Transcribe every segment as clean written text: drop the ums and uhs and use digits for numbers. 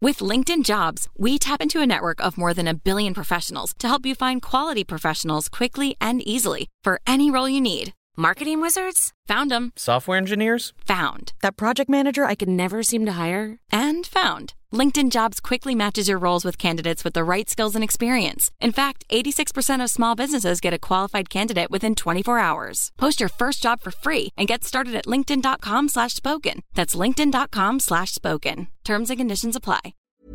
With LinkedIn Jobs, we tap into a network of more than 1 billion professionals to help you find quality professionals quickly and easily for any role you need. Marketing wizards? Found them. Software engineers? Found. That project manager I could never seem to hire? And found. LinkedIn Jobs quickly matches your roles with candidates with the right skills and experience. In fact, 86% of small businesses get a qualified candidate within 24 hours. Post your first job for free and get started at linkedin.com/spoken. That's linkedin.com/spoken. Terms and conditions apply.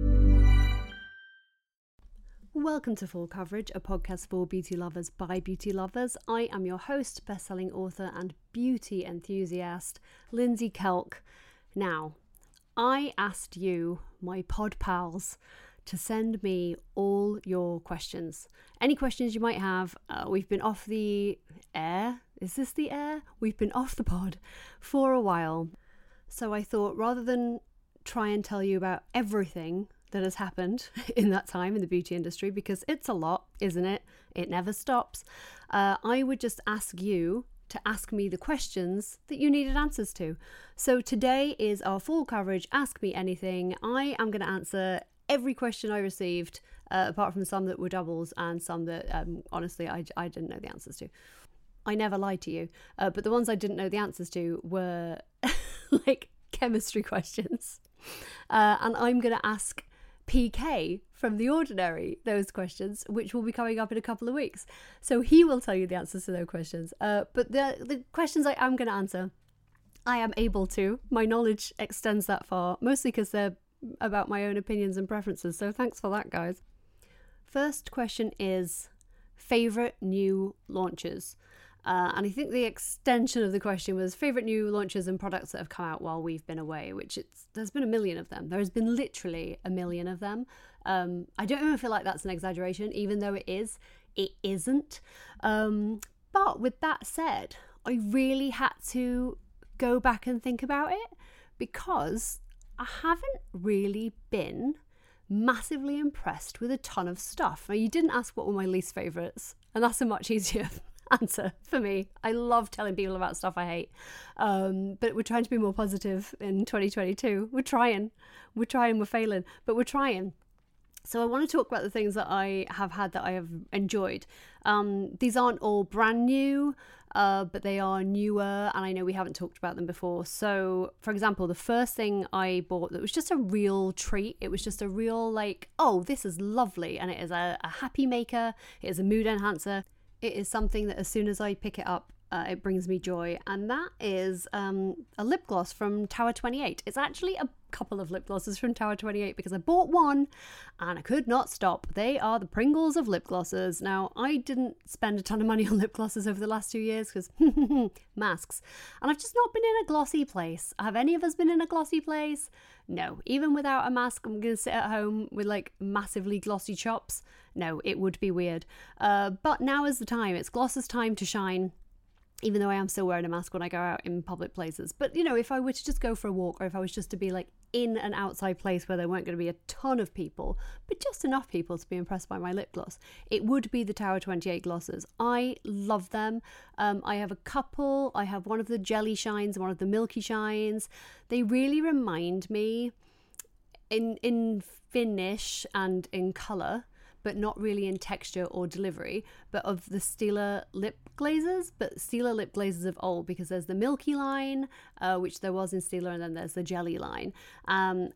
Welcome to Full Coverage, a podcast for beauty lovers by beauty lovers. I am your host, best-selling author and beauty enthusiast, Lindsay Kelk. Now, I asked you, my pod pals, to send me all your questions. Any questions you might have. We've been off the air. Is this the air? We've been off the pod for a while. So I thought, rather than try and tell you about everything that has happened in that time in the beauty industry, because it's a lot, isn't it? It never stops. I would just ask you to ask me the questions that you needed answers to. So today is our full coverage, Ask Me Anything. I am going to answer every question I received, apart from some that were doubles and some that, honestly, I didn't know the answers to. I never lied to you, but the ones I didn't know the answers to were like chemistry questions. And I'm going to ask PK from The Ordinary those questions, which will be coming up in a couple of weeks. So he will tell you the answers to those questions. But the questions I am going to answer, I am able to. My knowledge extends that far, mostly because they're about my own opinions and preferences. So thanks for that, guys. First question is favourite new launches. And I think the extension of the question was favourite new launches and products that have come out while we've been away, which there's been 1 million of them. There has been literally 1 million of them. I don't even feel like that's an exaggeration, even though it isn't. But with that said, I really had to go back and think about it because I haven't really been massively impressed with a ton of stuff. Now, you didn't ask what were my least favourites, and that's a much easier answer for me. I love telling people about stuff I hate, but we're trying to be more positive in 2022. We're trying, we're failing, but we're trying. So I want to talk about the things that I have had that I have enjoyed. These aren't all brand new, but they are newer, and I know we haven't talked about them before. So, for example, the first thing I bought that was just a real treat, it was just a real like, oh, this is lovely, and it is a happy maker, it is a mood enhancer. It is something that as soon as I pick it up, it brings me joy. And that is a lip gloss from Tower 28. It's actually a couple of lip glosses from Tower 28 because I bought one and I could not stop. They are the Pringles of lip glosses. Now, I didn't spend a ton of money on lip glosses over the last 2 years because masks. And I've just not been in a glossy place. Have any of us been in a glossy place? No. Even without a mask, I'm going to sit at home with like massively glossy chops. No, it would be weird. But now is the time. It's gloss's time to shine. Even though I am still wearing a mask when I go out in public places. But, you know, if I were to just go for a walk, or if I was just to be like in an outside place where there weren't going to be a ton of people, but just enough people to be impressed by my lip gloss, it would be the Tower 28 glosses. I love them. I have a couple. I have one of the jelly shines, one of the milky shines. They really remind me in finish and in colour, but not really in texture or delivery, but of the Stila lip glazes, but Stila lip glazes of old, because there's the milky line, which there was in Stila, and then there's the jelly line. I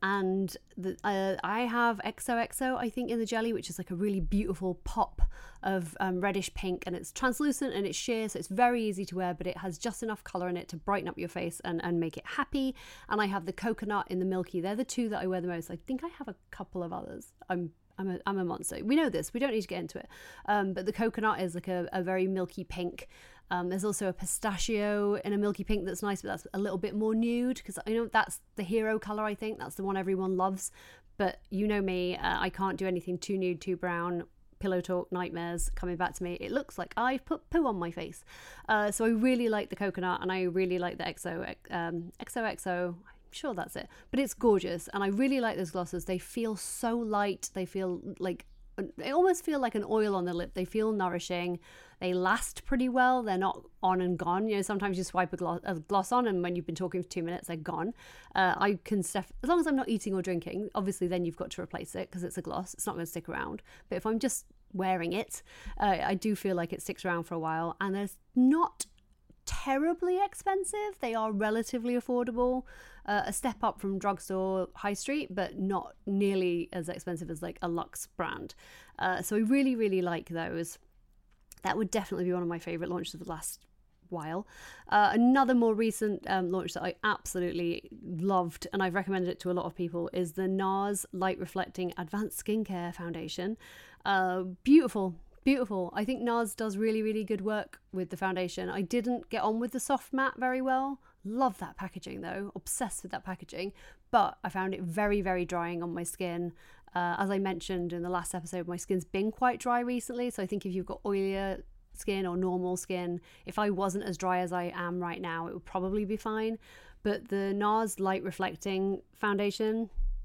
have XOXO, I think, in the jelly, which is like a really beautiful pop of reddish pink, and it's translucent and it's sheer, so it's very easy to wear, but it has just enough colour in it to brighten up your face and make it happy. And I have the coconut in the milky. They're the two that I wear the most. I think I have a couple of others. I'm a monster. We know this. We don't need to get into it. But the coconut is like a very milky pink. There's also a pistachio in a milky pink that's nice, but that's a little bit more nude, because I know that's the hero colour, I think. That's the one everyone loves. But you know me, I can't do anything too nude, too brown. Pillow talk, nightmares coming back to me. It looks like I've put poo on my face. So I really like the coconut, and I really like the XOXO. Sure, that's it, but it's gorgeous, and I really like those glosses. They feel so light. They feel like they almost feel like an oil on the lip. They feel nourishing. They last pretty well. They're not on and gone. You know, sometimes you swipe a gloss on, and when you've been talking for 2 minutes, they're gone. I can as long as I'm not eating or drinking, obviously then you've got to replace it because it's a gloss. It's not going to stick around. But if I'm just wearing it, I do feel like it sticks around for a while, and there's not terribly expensive. They are relatively affordable, a step up from drugstore high street, but not nearly as expensive as like a luxe brand. So I really, really like those. That would definitely be one of my favorite launches of the last while. Another more recent launch that I absolutely loved, and I've recommended it to a lot of people, is the NARS Light Reflecting Advanced Skincare Foundation. Beautiful. I think NARS does really, really good work with the foundation. I didn't get on with the soft matte very well. Love that packaging though. Obsessed with that packaging. But I found it very, very drying on my skin. As I mentioned in the last episode, my skin's been quite dry recently. So I think if you've got oilier skin or normal skin, if I wasn't as dry as I am right now, it would probably be fine. But the NARS Light Reflecting Foundation,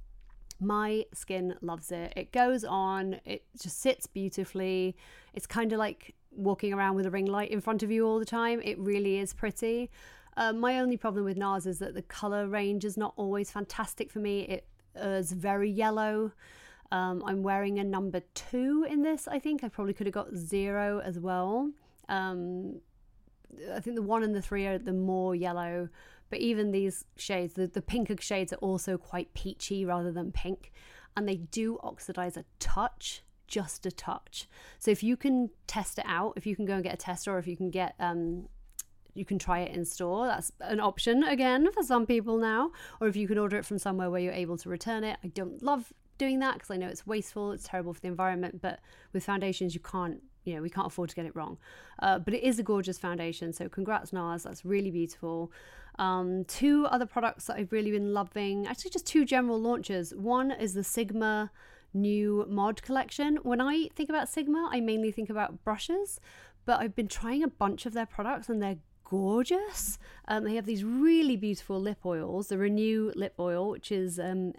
my skin loves it. It goes on, it just sits beautifully. It's kind of like walking around with a ring light in front of you all the time. It really is pretty. My only problem with NARS is that the colour range is not always fantastic for me. It is very yellow. I'm wearing a number 2 in this, I think. I probably could have got 0 as well. I think the 1 and the 3 are the more yellow. But even these shades, the pinker shades are also quite peachy rather than pink. And they do oxidize a touch, just a touch. So if you can test it out, if you can go and get a tester, or if you can get, you can try it in store. That's an option, again, for some people now. Or if you can order it from somewhere where you're able to return it. I don't love doing that because I know it's wasteful, it's terrible for the environment. But with foundations, we can't afford to get it wrong. But it is a gorgeous foundation. So congrats, NARS. That's really beautiful. 2 other products that I've really been loving, actually just 2 general launches. One is the Sigma new mod collection. When I think about Sigma, I mainly think about brushes, but I've been trying a bunch of their products and they're gorgeous. They have these really beautiful lip oils. The Renew lip oil, which is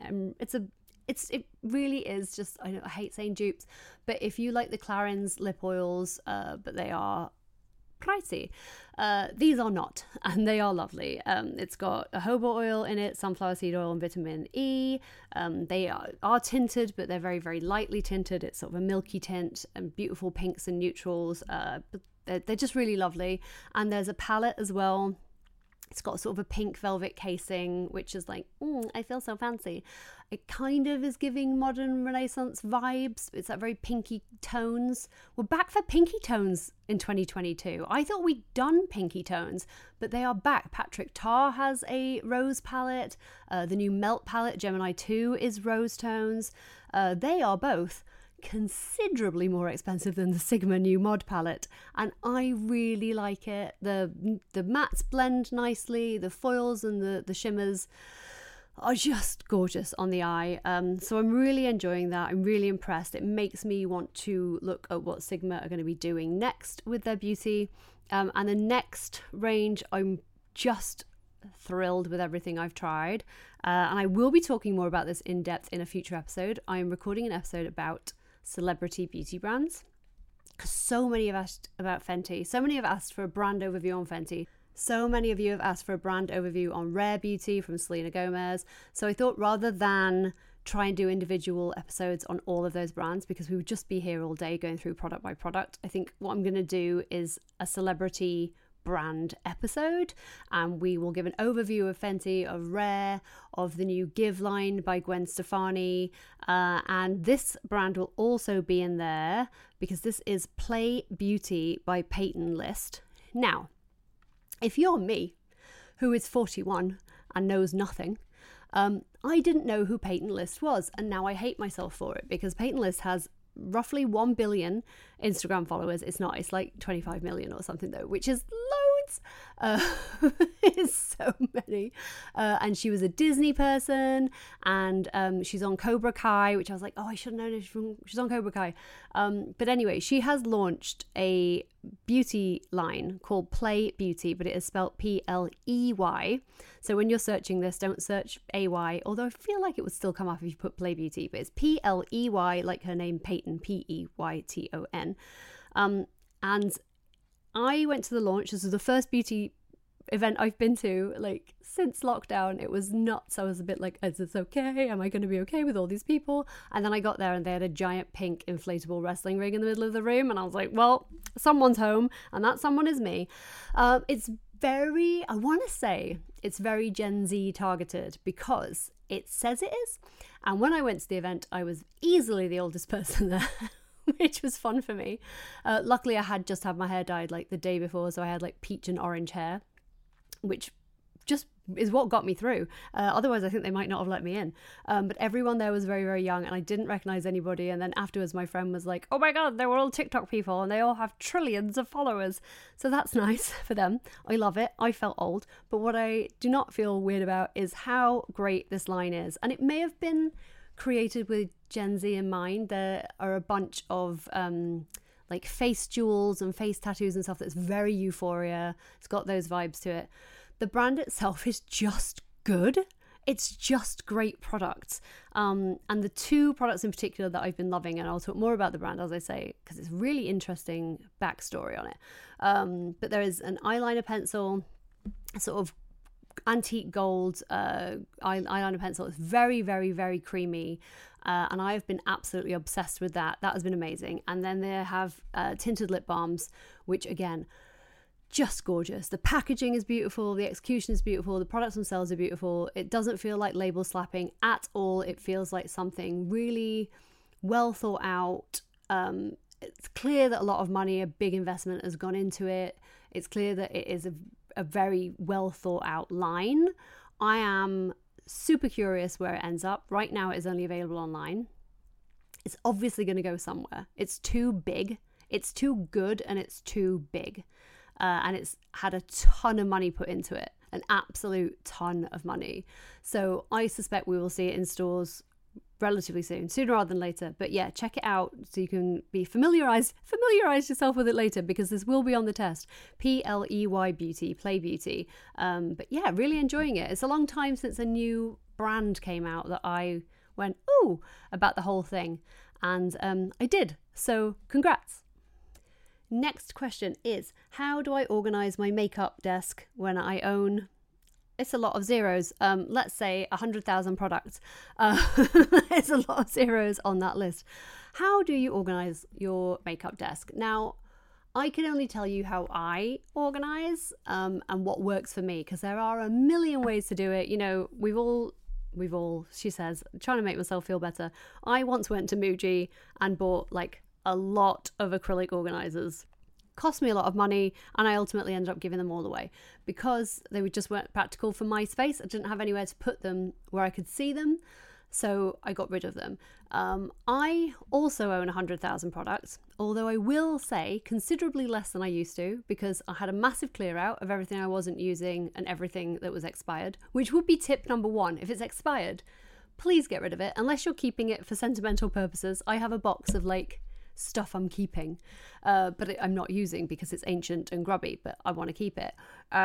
it really is just, I hate saying dupes, but if you like the Clarins lip oils, but they are pricey, these are not, and they are lovely. It's got a jojoba oil in it, sunflower seed oil, and vitamin E. They are tinted, but they're very, very lightly tinted. It's sort of a milky tint and beautiful pinks and neutrals. But they're just really lovely. And there's a palette as well. It's got sort of a pink velvet casing, which is like, I feel so fancy. It kind of is giving modern Renaissance vibes. It's that very pinky tones. We're back for pinky tones in 2022. I thought we'd done pinky tones, but they are back. Patrick Ta has a rose palette. The new Melt palette, Gemini 2, is rose tones. They are both considerably more expensive than the Sigma new mod palette, and I really like it. The mattes blend nicely, the foils and the shimmers are just gorgeous on the eye. So I'm really enjoying that. I'm really impressed. It makes me want to look at what Sigma are going to be doing next with their beauty. And the next range, I'm just thrilled with everything I've tried. And I will be talking more about this in depth in a future episode. I'm recording an episode about celebrity beauty brands because so many have asked about Fenty. So many have asked for a brand overview on Fenty. So many of you have asked for a brand overview on Rare Beauty from Selena Gomez. So I thought rather than try and do individual episodes on all of those brands, because we would just be here all day going through product by product, I think what I'm going to do is a celebrity brand episode, and we will give an overview of Fenty, of Rare, of the new Give line by Gwen Stefani, and this brand will also be in there because this is Play Beauty by Peyton List. Now, if you're me, who is 41 and knows nothing, I didn't know who Peyton List was, and now I hate myself for it because Peyton List has roughly 1 billion Instagram followers. It's not, it's like 25 million or something though, which is kids. It's so many. And she was a Disney person, and she's on Cobra Kai, which I was like, oh, I should have known she's on Cobra Kai. But anyway, she has launched a beauty line called Play Beauty, but it is spelled Pley. So when you're searching this, don't search AY, although I feel like it would still come up if you put Play Beauty, but it's Pley, like her name, Peyton, Peyton. And I went to the launch. This was the first beauty event I've been to, like, since lockdown. It was nuts. I was a bit like, is this okay? Am I going to be okay with all these people? And then I got there and they had a giant pink inflatable wrestling ring in the middle of the room. And I was like, well, someone's home, and that someone is me. It's very, I want to say it's very Gen Z targeted because it says it is. And when I went to the event, I was easily the oldest person there. Which was fun for me. Luckily, I had just had my hair dyed like the day before, so I had like peach and orange hair, which just is what got me through. Otherwise, I think they might not have let me in. But everyone there was very, very young, and I didn't recognize anybody. And then afterwards, my friend was like, oh my God, they were all TikTok people, and they all have trillions of followers. So that's nice for them. I love it. I felt old. But what I do not feel weird about is how great this line is. And it may have been created with Gen Z in mind. There are a bunch of like face jewels and face tattoos and stuff that's very Euphoria. It's got those vibes to it. The brand itself is just good. It's just great products. And the two products in particular that I've been loving, and I'll talk more about the brand as I say, because it's really interesting backstory on it. But there is an eyeliner pencil, sort of antique gold eyeliner pencil. It's very, very, very creamy, and I've been absolutely obsessed with that. That has been amazing. And then they have tinted lip balms, which again, just gorgeous. The packaging is beautiful, the execution is beautiful, the products themselves are beautiful. It doesn't feel like label slapping at all. It feels like something really well thought out. It's clear that a lot of money, a big investment has gone into it. It's clear that it is a very well thought out line. I am super curious where it ends up. Right now it is only available online. It's obviously going to go somewhere. It's too big, it's too good, and it's too big. And it's had a ton of money put into it, an absolute ton of money. So I suspect we will see it in stores relatively soon, sooner rather than later. But yeah, check it out so you can be familiarize yourself with it later, because this will be on the test. Pley Beauty, Play Beauty. But yeah, really enjoying it. It's a long time since a new brand came out that I went ooh about the whole thing, and I did. So congrats. Next question is, how do I organize my makeup desk when I own, it's a lot of zeros, let's say 100,000 products. It's a lot of zeros on that list. How do you organize your makeup desk? Now, I can only tell you how I organize and what works for me, because there are a million ways to do it. You know, we've all, she says, trying to make myself feel better. I once went to Muji and bought like a lot of acrylic organizers. Cost me a lot of money, and I ultimately ended up giving them all away because they just weren't practical for my space. I didn't have anywhere to put them where I could see them, so I got rid of them. I also own 100,000 products, although I will say considerably less than I used to, because I had a massive clear out of everything I wasn't using and everything that was expired, which would be tip number one. If it's expired, please get rid of it, unless you're keeping it for sentimental purposes. I have a box of like stuff I'm keeping, but I'm not using because it's ancient and grubby, but I want to keep it.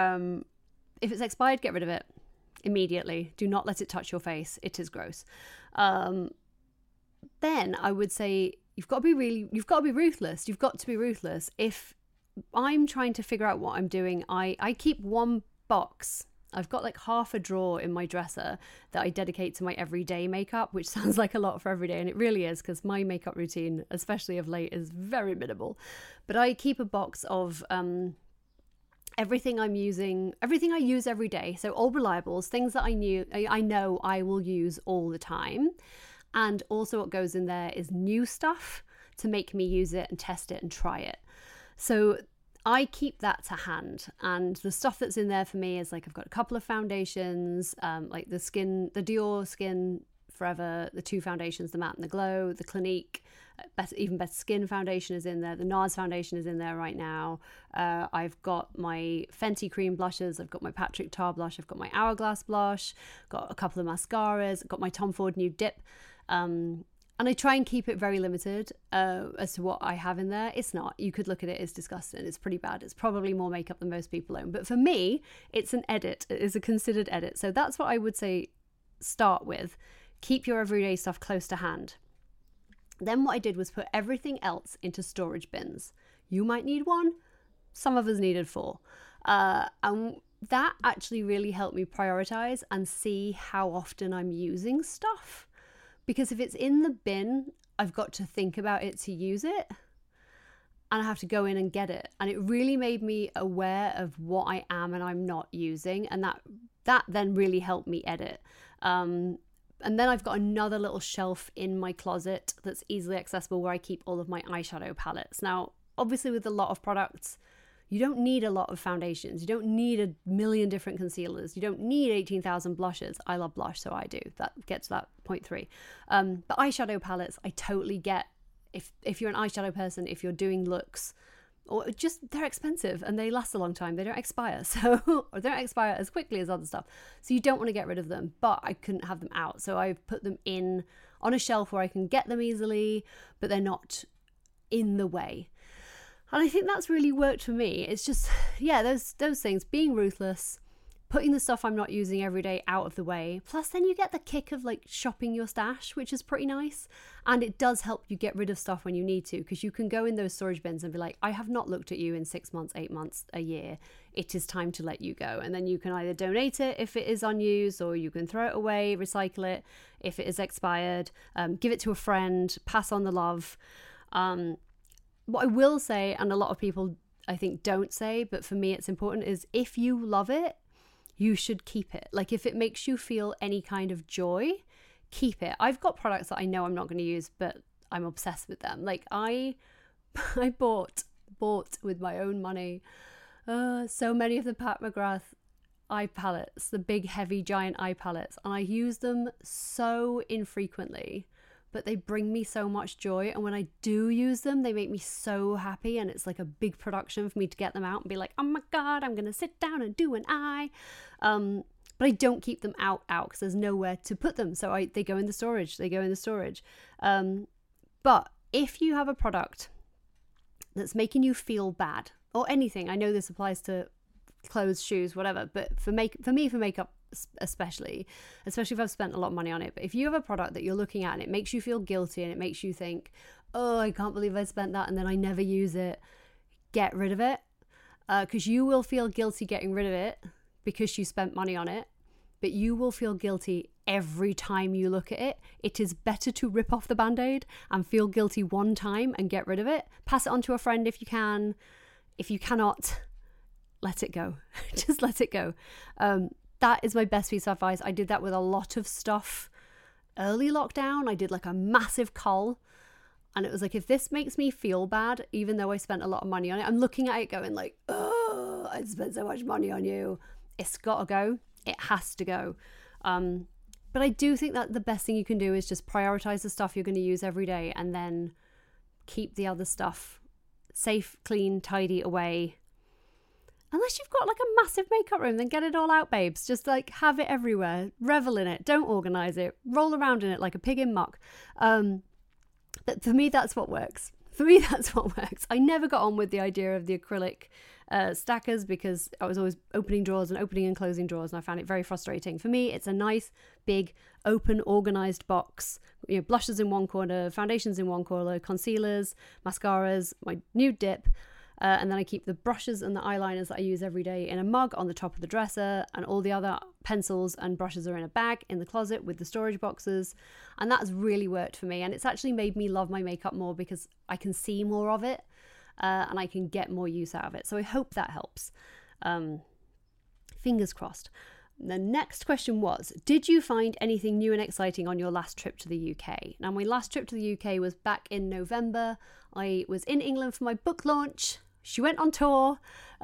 If it's expired, get rid of it immediately. Do not let it touch your face. It is gross. Then I would say you've got to be ruthless. You've got to be ruthless. If I'm trying to figure out what I'm doing, I keep one box. I've got like half a drawer in my dresser that I dedicate to my everyday makeup, which sounds like a lot for every day, and it really is, because my makeup routine, especially of late, is very minimal. But I keep a box of everything I use every day. So all reliables, things that I know I will use all the time. And also what goes in there is new stuff to make me use it and test it and try it. So I keep that to hand, and the stuff that's in there for me is like, I've got a couple of foundations, like the Dior Skin forever. The two foundations, the Matte and the Glow, the Clinique, Even Better Skin foundation is in there. The NARS foundation is in there right now. I've got my Fenty cream blushes. I've got my Patrick Tar blush. I've got my Hourglass blush. Got a couple of mascaras. I've got my Tom Ford Nude Dip. And I try and keep it very limited as to what I have in there. It's not. You could look at it, it's disgusting. It's pretty bad. It's probably more makeup than most people own. But for me, it's an edit. It is a considered edit. So that's what I would say start with. Keep your everyday stuff close to hand. Then what I did was put everything else into storage bins. You might need one. Some of us needed 4. And that actually really helped me prioritize and see how often I'm using stuff. Because if it's in the bin, I've got to think about it to use it. And I have to go in and get it. And it really made me aware of what I am and I'm not using. And that then really helped me edit. And then I've got another little shelf in my closet that's easily accessible where I keep all of my eyeshadow palettes. Now, obviously with a lot of products, you don't need a lot of foundations. You don't need a million different concealers. You don't need 18,000 blushes. I love blush, so I do. That gets to that point 3. But eyeshadow palettes, I totally get. If you're an eyeshadow person, if you're doing looks, or just they're expensive and they last a long time. They don't expire, or they don't expire as quickly as other stuff. So you don't want to get rid of them. But I couldn't have them out, so I've put them in on a shelf where I can get them easily, but they're not in the way. And I think that's really worked for me. It's just, yeah, those things, being ruthless, putting the stuff I'm not using every day out of the way. Plus then you get the kick of like shopping your stash, which is pretty nice. And it does help you get rid of stuff when you need to, because you can go in those storage bins and be like, I have not looked at you in 6 months, 8 months, a year. It is time to let you go. And then you can either donate it if it is unused, or you can throw it away, recycle it if it is expired, give it to a friend, pass on the love. What I will say, and a lot of people I think don't say, but for me it's important, is if you love it, you should keep it. Like if it makes you feel any kind of joy, keep it. I've got products that I know I'm not going to use, but I'm obsessed with them. Like I bought with my own money so many of the Pat McGrath eye palettes, the big heavy giant eye palettes, and I use them so infrequently, but they bring me so much joy. And when I do use them, they make me so happy. And it's like a big production for me to get them out and be like, oh my God, I'm going to sit down and do an eye. But I don't keep them out because there's nowhere to put them. So they go in the storage. But if you have a product that's making you feel bad, or anything, I know this applies to clothes, shoes, whatever, but for makeup especially if I've spent a lot of money on it. But if you have a product that you're looking at and it makes you feel guilty and it makes you think, oh, I can't believe I spent that and then I never use it, get rid of it, because you will feel guilty getting rid of it because you spent money on it, but you will feel guilty every time you look at it. It is better to rip off the Band-Aid and feel guilty one time and get rid of it. Pass it on to a friend if you can. If you cannot, let it go. Just let it go. That is my best piece of advice. I did that with a lot of stuff early lockdown. I did like a massive cull, and it was like, if this makes me feel bad, even though I spent a lot of money on it, I'm looking at it going like, oh, I spent so much money on you. It's got to go. It has to go. But I do think that the best thing you can do is just prioritize the stuff you're going to use every day, and then keep the other stuff safe, clean, tidy away. Unless you've got like a massive makeup room, then get it all out, babes. Just like have it everywhere. Revel in it. Don't organise it. Roll around in it like a pig in muck. But for me, that's what works. I never got on with the idea of the acrylic stackers, because I was always opening drawers and opening and closing drawers, and I found it very frustrating. For me, it's a nice, big, open, organised box. You know, blushes in one corner, foundations in one corner, concealers, mascaras, my nude dip. And then I keep the brushes and the eyeliners that I use every day in a mug on the top of the dresser, and all the other pencils and brushes are in a bag in the closet with the storage boxes. And that's really worked for me. And it's actually made me love my makeup more, because I can see more of it and I can get more use out of it. So I hope that helps. Fingers crossed. The next question was, did you find anything new and exciting on your last trip to the UK? Now, my last trip to the UK was back in November. I was in England for my book launch. She went on tour.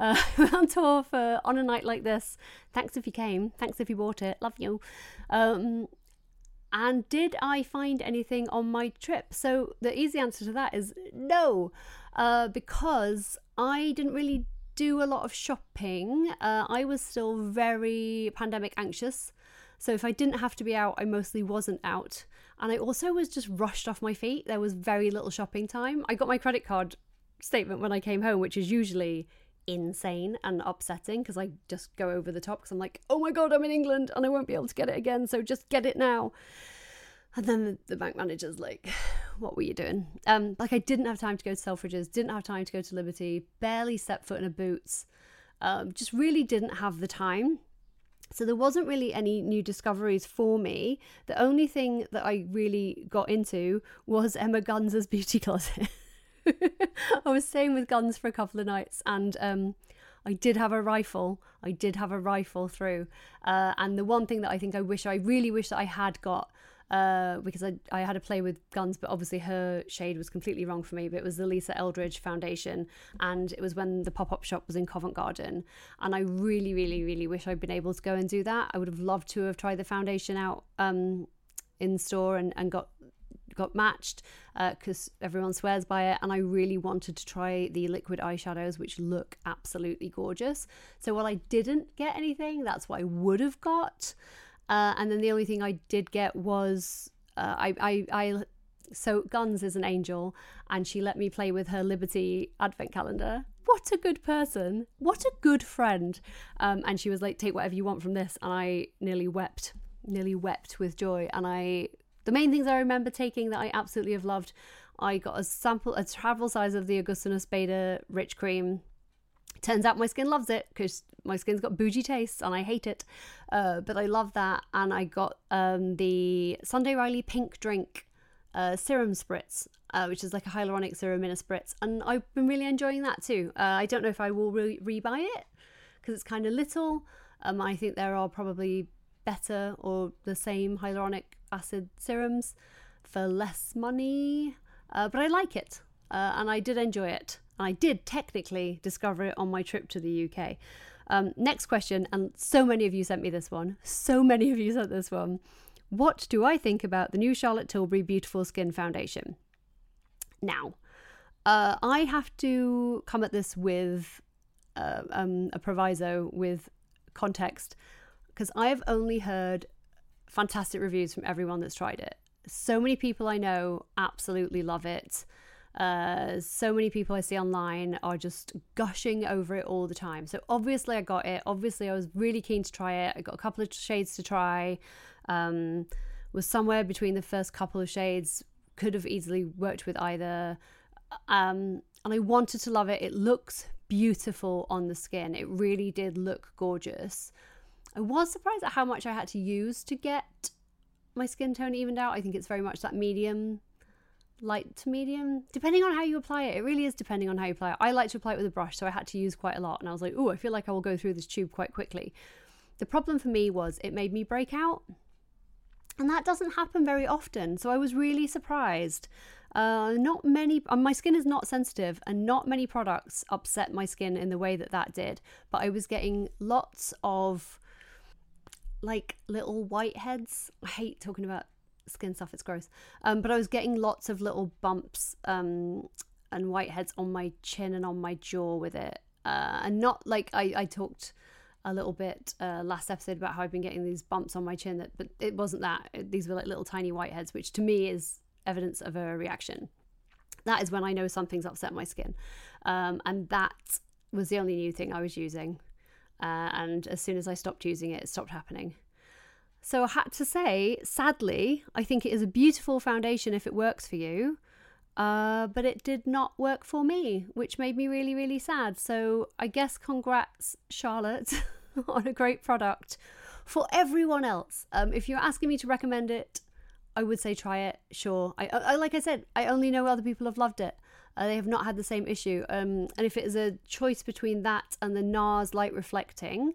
For On a Night Like This. Thanks if you came. Thanks if you bought it. Love you. And did I find anything on my trip? So the easy answer to that is no, because I didn't really do a lot of shopping. I was still very pandemic anxious. So if I didn't have to be out, I mostly wasn't out. And I also was just rushed off my feet. There was very little shopping time. I got my credit card statement when I came home, which is usually insane and upsetting because I just go over the top because I'm like, oh my God, I'm in England and I won't be able to get it again. So just get it now. And then the bank manager's like, what were you doing? Like I didn't have time to go to Selfridges, didn't have time to go to Liberty, barely stepped foot in a Boots, just really didn't have the time. So there wasn't really any new discoveries for me. The only thing that I really got into was Emma Guns' beauty closet. I was staying with Guns for a couple of nights and I did have a rifle. I did have a rifle through. And the one thing that I think I really wish that I had got, because I had to play with Guns, but obviously her shade was completely wrong for me, but it was the Lisa Eldridge foundation, and it was when the pop-up shop was in Covent Garden, and I really, really, really wish I'd been able to go and do that. I would have loved to have tried the foundation out in store and got matched because everyone swears by it, and I really wanted to try the liquid eyeshadows, which look absolutely gorgeous. So while I didn't get anything, that's what I would have got. And then the only thing I did get was so Guns is an angel, and she let me play with her Liberty advent calendar. What a good person, what a good friend. And she was like, take whatever you want from this, and I nearly wept with joy. And the main things I remember taking that I absolutely have loved, I got a travel size of the Augustinus Bader Rich Cream. Turns out my skin loves it because my skin's got bougie taste and I hate it, but I love that. And I got the Sunday Riley Pink Drink serum spritz, which is like a hyaluronic serum in a spritz, and I've been really enjoying that too. I don't know if I will rebuy it because it's kind of little. I think there are probably better or the same hyaluronic acid serums for less money, but I like it, and I did enjoy it. I did technically discover it on my trip to the UK. Next question, and so many of you sent me this one. What do I think about the new Charlotte Tilbury Beautiful Skin Foundation? Now, I have to come at this with a proviso, with context, because I have only heard fantastic reviews from everyone that's tried it. So many people I know absolutely love it. So many people I see online are just gushing over it all the time. So obviously I got it. Obviously I was really keen to try it. I got a couple of shades to try. Was somewhere between the first couple of shades. Could have easily worked with either. And I wanted to love it. It looks beautiful on the skin. It really did look gorgeous. I was surprised at how much I had to use to get my skin tone evened out. I think it's very much that medium, light to medium, depending on how you apply it. It really is depending on how you apply it. I like to apply it with a brush, so I had to use quite a lot, and I was like, oh, I feel like I will go through this tube quite quickly. The problem for me was it made me break out, and that doesn't happen very often, so I was really surprised. Not many, my skin is not sensitive, and not many products upset my skin in the way that did, but I was getting lots of like little whiteheads. I hate talking about skin stuff, it's gross, but I was getting lots of little bumps and whiteheads on my chin and on my jaw with it, and not like I talked a little bit last episode about how I've been getting these bumps on my chin, but it wasn't that. These were like little tiny whiteheads, which to me is evidence of a reaction. That is when I know something's upset my skin, and that was the only new thing I was using, and as soon as I stopped using it, it stopped happening. So I had to say, sadly, I think it is a beautiful foundation if it works for you, but it did not work for me, which made me really, really sad. So I guess congrats, Charlotte, on a great product. For everyone else, if you're asking me to recommend it, I would say try it, sure. I like I said, I only know other people have loved it. They have not had the same issue. And if it is a choice between that and the NARS Light Reflecting,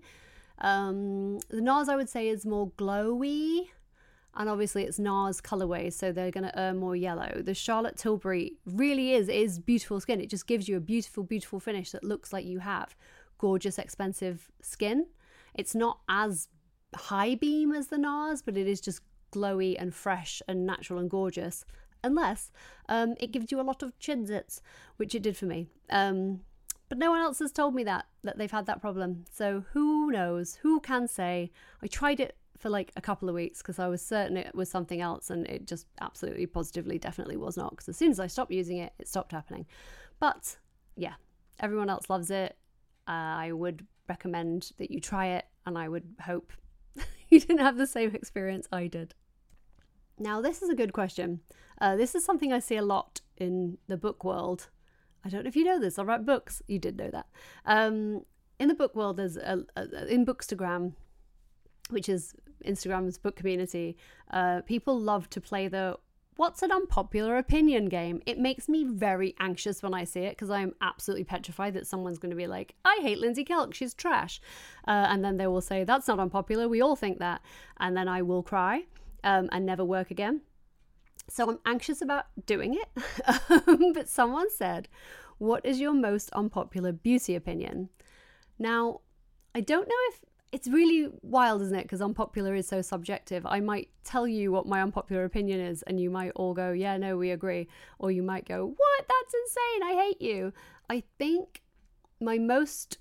the NARS I would say is more glowy, and obviously it's NARS colorway, so they're going to earn more yellow. The Charlotte Tilbury really is beautiful skin. It just gives you a beautiful finish that looks like you have gorgeous, expensive skin. It's not as high beam as the NARS, but it is just glowy and fresh and natural and gorgeous, unless it gives you a lot of chin zits, which it did for me. But no one else has told me that they've had that problem. So who knows? Who can say? I tried it for like a couple of weeks because I was certain it was something else, and it just absolutely, positively, definitely was not, because as soon as I stopped using it, it stopped happening. But yeah, everyone else loves it. I would recommend that you try it, and I would hope you didn't have the same experience I did. Now, this is a good question. This is something I see a lot in the book world. I don't know if you know this. I write books. You did know that. In the book world, there's in Bookstagram, which is Instagram's book community, people love to play the what's an unpopular opinion game. It makes me very anxious when I see it, because I'm absolutely petrified that someone's going to be like, I hate Lindsay Kelk, she's trash. And then they will say, that's not unpopular, we all think that. And then I will cry and never work again. So I'm anxious about doing it. But someone said, what is your most unpopular beauty opinion? Now, I don't know if it's really wild, isn't it? Because unpopular is so subjective. I might tell you what my unpopular opinion is, and you might all go, yeah, no, we agree. Or you might go, what? That's insane. I hate you. I think my most,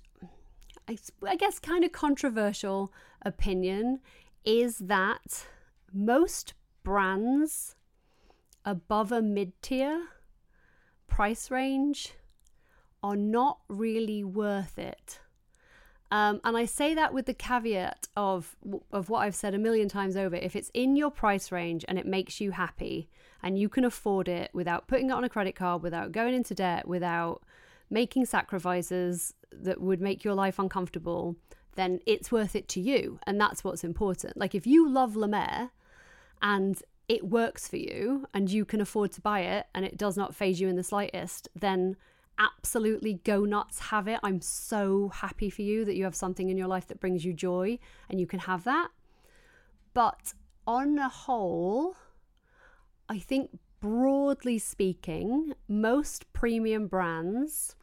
I guess, kind of controversial opinion is that most brands above a mid-tier price range are not really worth it. And I say that with the caveat of what I've said a million times over. If it's in your price range and it makes you happy and you can afford it without putting it on a credit card, without going into debt, without making sacrifices that would make your life uncomfortable, then it's worth it to you. And that's what's important. Like, if you love La Mer and it works for you and you can afford to buy it and it does not faze you in the slightest, then absolutely go nuts, have it. I'm so happy for you that you have something in your life that brings you joy and you can have that. But on a whole, I think broadly speaking, most premium brands,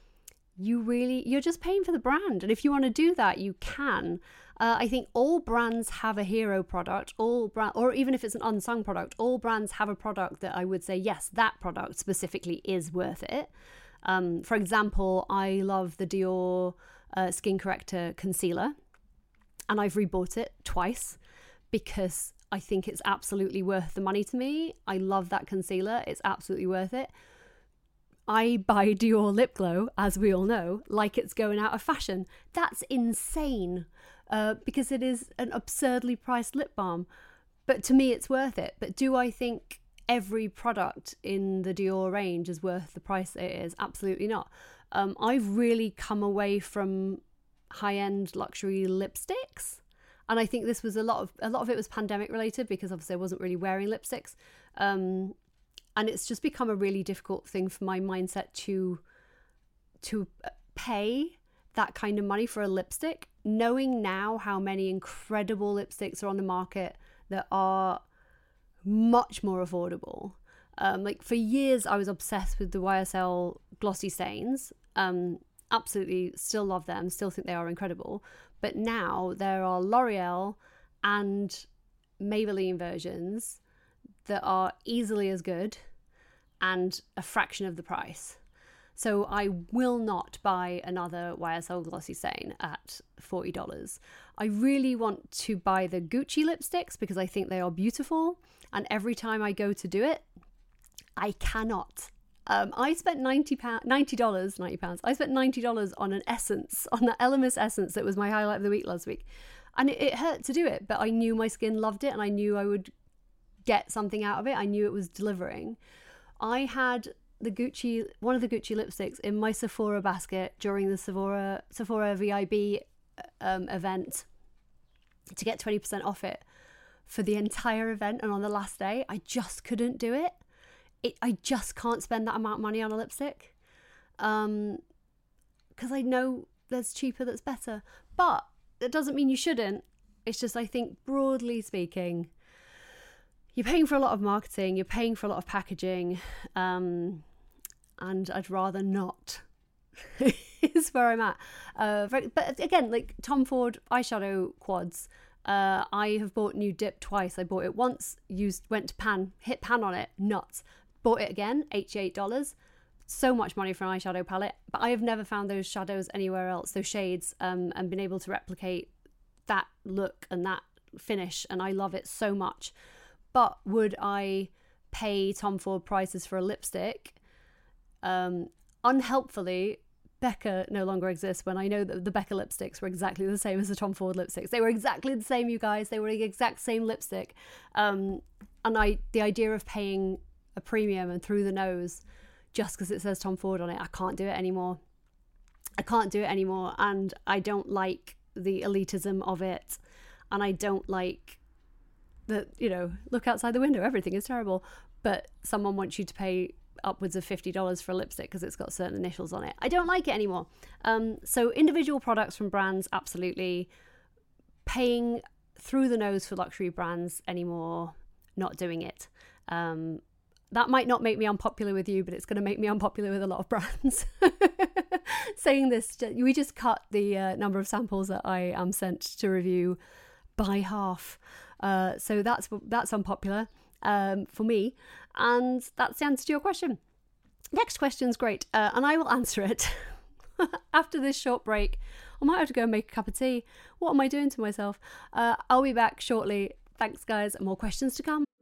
you're just paying for the brand. And if you want to do that, you can. I think all brands have a hero product, or even if it's an unsung product, all brands have a product that I would say, yes, that product specifically is worth it. For example, I love the Dior Skin Corrector Concealer, and I've rebought it twice because I think it's absolutely worth the money to me. I love that concealer. It's absolutely worth it. I buy Dior Lip Glow, as we all know, like it's going out of fashion. That's insane because it is an absurdly priced lip balm. But to me, it's worth it. But do I think every product in the Dior range is worth the price it is? Absolutely not. I've really come away from high-end luxury lipsticks, and I think this was a lot of it was pandemic related, because obviously I wasn't really wearing lipsticks, and it's just become a really difficult thing for my mindset to pay that kind of money for a lipstick, knowing now how many incredible lipsticks are on the market that are much more affordable. Like for years I was obsessed with the YSL glossy stains. Absolutely still love them, still think they are incredible. But now there are L'Oreal and Maybelline versions that are easily as good and a fraction of the price. So I will not buy another YSL glossy stain at $40. I really want to buy the Gucci lipsticks because I think they are beautiful. And every time I go to do it, I cannot. I spent £90. I spent $90 on an essence, on the Elemis essence that was my highlight of the week last week. And it hurt to do it, but I knew my skin loved it and I knew I would get something out of it. I knew it was delivering. I had one of the Gucci lipsticks in my Sephora basket during the Sephora VIB event to get 20% off it for the entire event. And on the last day, I just couldn't do it. I just can't spend that amount of money on a lipstick because I know there's cheaper that's better. But that doesn't mean you shouldn't. It's just, I think, broadly speaking, you're paying for a lot of marketing, you're paying for a lot of packaging, and I'd rather not is where I'm at. But again, like Tom Ford eyeshadow quads, I have bought New Dip twice. I bought it once, went to pan, hit pan on it, nuts. Bought it again, $88. So much money for an eyeshadow palette, but I have never found those shadows anywhere else, those shades, and been able to replicate that look and that finish, and I love it so much. But would I pay Tom Ford prices for a lipstick? Unhelpfully, Becca no longer exists when I know that the Becca lipsticks were exactly the same as the Tom Ford lipsticks. They were exactly the same, you guys. They were the exact same lipstick. And the idea of paying a premium and through the nose just because it says Tom Ford on it, I can't do it anymore. And I don't like the elitism of it. And I don't like that, look outside the window, everything is terrible. But someone wants you to pay upwards of $50 for a lipstick because it's got certain initials on it. I don't like it anymore. So individual products from brands, absolutely. Paying through the nose for luxury brands anymore, not doing it. That might not make me unpopular with you, but it's going to make me unpopular with a lot of brands. Saying this, we just cut the number of samples that I am sent to review by half. So that's unpopular for me. And that's the answer to your question. Next question's great, and I will answer it after this short break. I might have to go and make a cup of tea. What am I doing to myself? I'll be back shortly. Thanks, guys. More questions to come.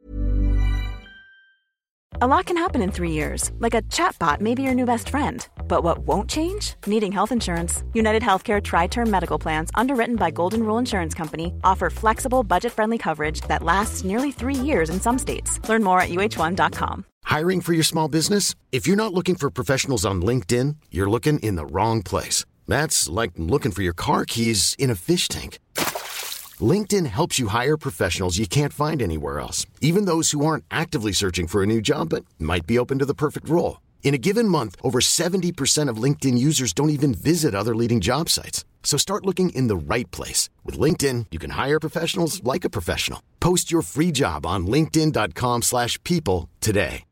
A lot can happen in 3 years, like a chatbot may be your new best friend. But what won't change? Needing health insurance. United Healthcare Tri-Term Medical Plans, underwritten by Golden Rule Insurance Company, offer flexible, budget-friendly coverage that lasts nearly 3 years in some states. Learn more at UH1.com. Hiring for your small business? If you're not looking for professionals on LinkedIn, you're looking in the wrong place. That's like looking for your car keys in a fish tank. LinkedIn helps you hire professionals you can't find anywhere else, even those who aren't actively searching for a new job but might be open to the perfect role. In a given month, over 70% of LinkedIn users don't even visit other leading job sites. So start looking in the right place. With LinkedIn, you can hire professionals like a professional. Post your free job on linkedin.com/people today.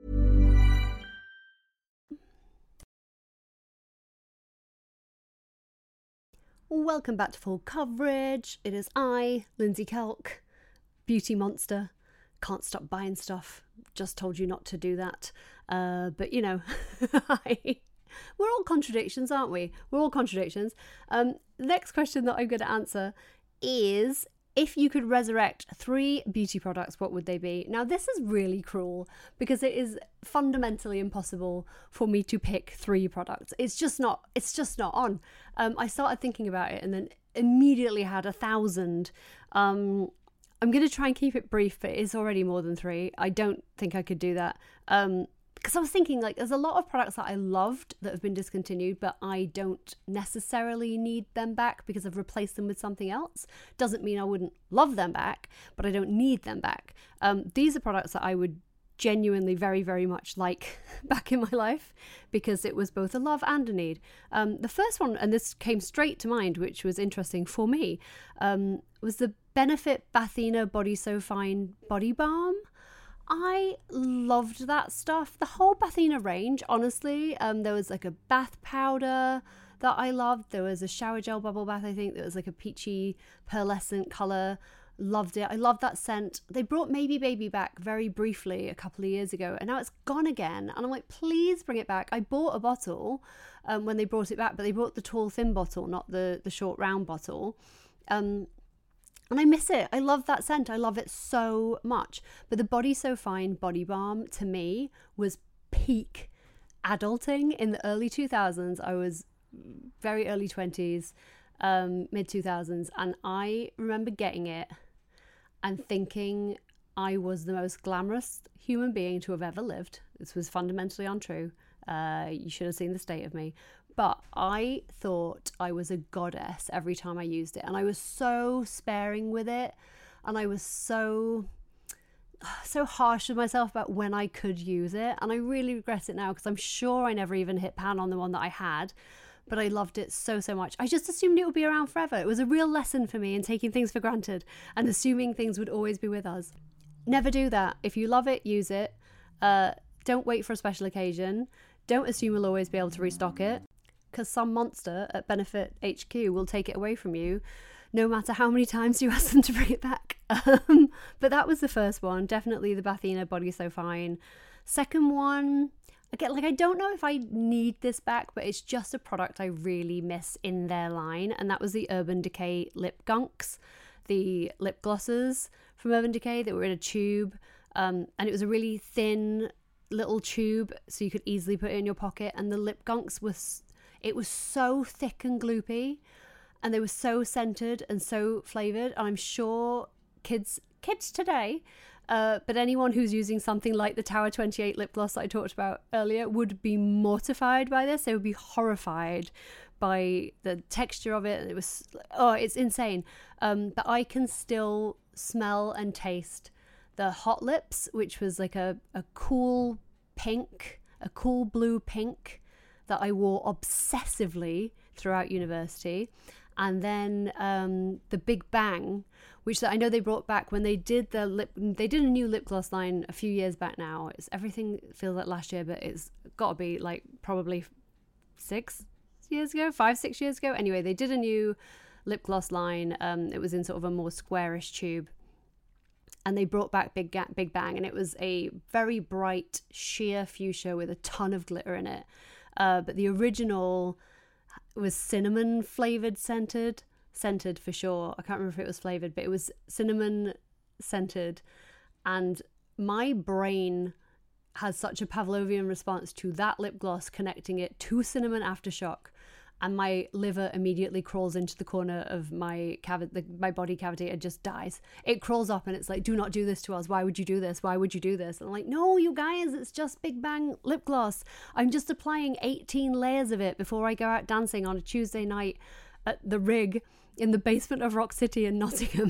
Welcome back to Full Coverage. It is I, Lindsay Kelk, beauty monster. Can't stop buying stuff. Just told you not to do that. But we're all contradictions, aren't we? We're all contradictions. Next question that I'm going to answer is, if you could resurrect 3 beauty products, what would they be? Now, this is really cruel because it is fundamentally impossible for me to pick 3 products. It's just not on. I started thinking about it and then immediately had 1,000. I'm going to try and keep it brief, but it's already more than 3. I don't think I could do that. Because I was thinking, there's a lot of products that I loved that have been discontinued, but I don't necessarily need them back because I've replaced them with something else. Doesn't mean I wouldn't love them back, but I don't need them back. These are products that I would genuinely very, very much like back in my life because it was both a love and a need. The first one, and this came straight to mind, which was interesting for me, was the Benefit Bathina Body So Fine Body Balm. I loved that stuff. The whole Bathina range, honestly. There was a bath powder that I loved. There was a shower gel bubble bath, I think, that was a peachy pearlescent colour. Loved it. I love that scent. They brought Maybe Baby back very briefly a couple of years ago, and now it's gone again. And I'm like, please bring it back. I bought a bottle when they brought it back, but they brought the tall, thin bottle, not the short, round bottle. And I miss it. I love that scent. I love it so much. But the Body So Fine Body Balm, to me, was peak adulting in the early 2000s. I was very early 20s, mid 2000s. And I remember getting it and thinking I was the most glamorous human being to have ever lived. This was fundamentally untrue. You should have seen the state of me. But I thought I was a goddess every time I used it. And I was so sparing with it. And I was so harsh with myself about when I could use it. And I really regret it now because I'm sure I never even hit pan on the one that I had. But I loved it so, so much. I just assumed it would be around forever. It was a real lesson for me in taking things for granted and assuming things would always be with us. Never do that. If you love it, use it. Don't wait for a special occasion. Don't assume you'll always be able to restock it, because some monster at Benefit HQ will take it away from you no matter how many times you ask them to bring it back. But that was the first one, definitely the Bathina Body So Fine. Second one, again, like I don't know if I need this back, but it's just a product I really miss in their line, and that was the Urban Decay Lip Gunks, the lip glosses from Urban Decay that were in a tube, and it was a really thin little tube, so you could easily put it in your pocket. And the Lip Gunks was so thick and gloopy, and they were so scented and so flavored. And I'm sure kids today, but anyone who's using something like the Tower 28 lip gloss that I talked about earlier would be mortified by this. They would be horrified by the texture of it. It was, it's insane. But I can still smell and taste the Hot Lips, which was like a cool pink, a cool blue pink that I wore obsessively throughout university. And then the Big Bang, which I know they brought back when they did a new lip gloss line a few years back now. Everything feels like last year, but it's got to be like probably 5-6 years ago. Anyway, they did a new lip gloss line. It was in sort of a more squarish tube. And they brought back Big Bang, and it was a very bright sheer fuchsia with a ton of glitter in it. But the original was cinnamon flavored scented for sure. I can't remember if it was flavored, but it was cinnamon scented. And my brain has such a Pavlovian response to that lip gloss, connecting it to cinnamon aftershock. And my liver immediately crawls into the corner of my body cavity and just dies. It crawls up and it's like, do not do this to us. Why would you do this? Why would you do this? And I'm like, no, you guys, it's just Big Bang lip gloss. I'm just applying 18 layers of it before I go out dancing on a Tuesday night at the Rig in the basement of Rock City in Nottingham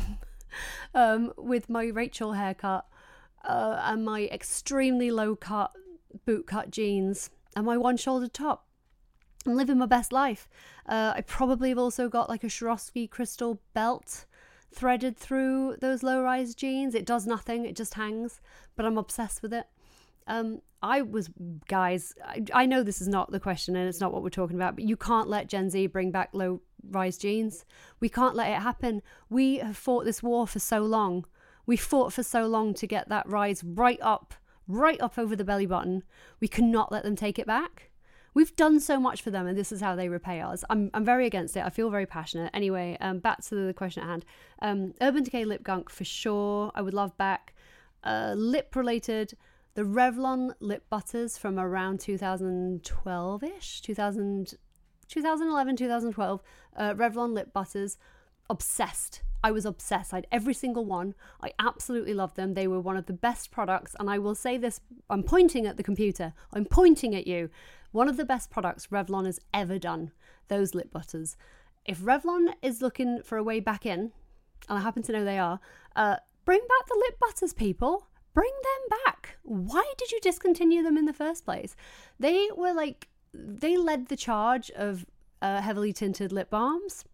with my Rachel haircut and my extremely low cut boot cut jeans and my one shouldered top. I'm living my best life. I probably have also got like a Swarovski crystal belt threaded through those low-rise jeans. It does nothing, it just hangs, but I'm obsessed with it. I know this is not the question and it's not what we're talking about, but you can't let Gen Z bring back low-rise jeans. We can't let it happen. We have fought this war for so long. We fought for so long to get that rise right up over the belly button. We cannot let them take it back. We've done so much for them, and this is how they repay us. I'm very against it. I feel very passionate. Anyway, back to the question at hand. Urban Decay Lip Gunk for sure. I would love back. Lip related, the Revlon lip butters from around 2012-ish, 2011, 2012. Revlon lip butters. Obsessed. I was obsessed. I had every single one. I absolutely loved them. They were one of the best products, and I will say this, I'm pointing at the computer. I'm pointing at you. One of the best products Revlon has ever done, those lip butters. If Revlon is looking for a way back in, and I happen to know they are, bring back the lip butters, people. Bring them back. Why did you discontinue them in the first place? They led the charge of heavily tinted lip balms.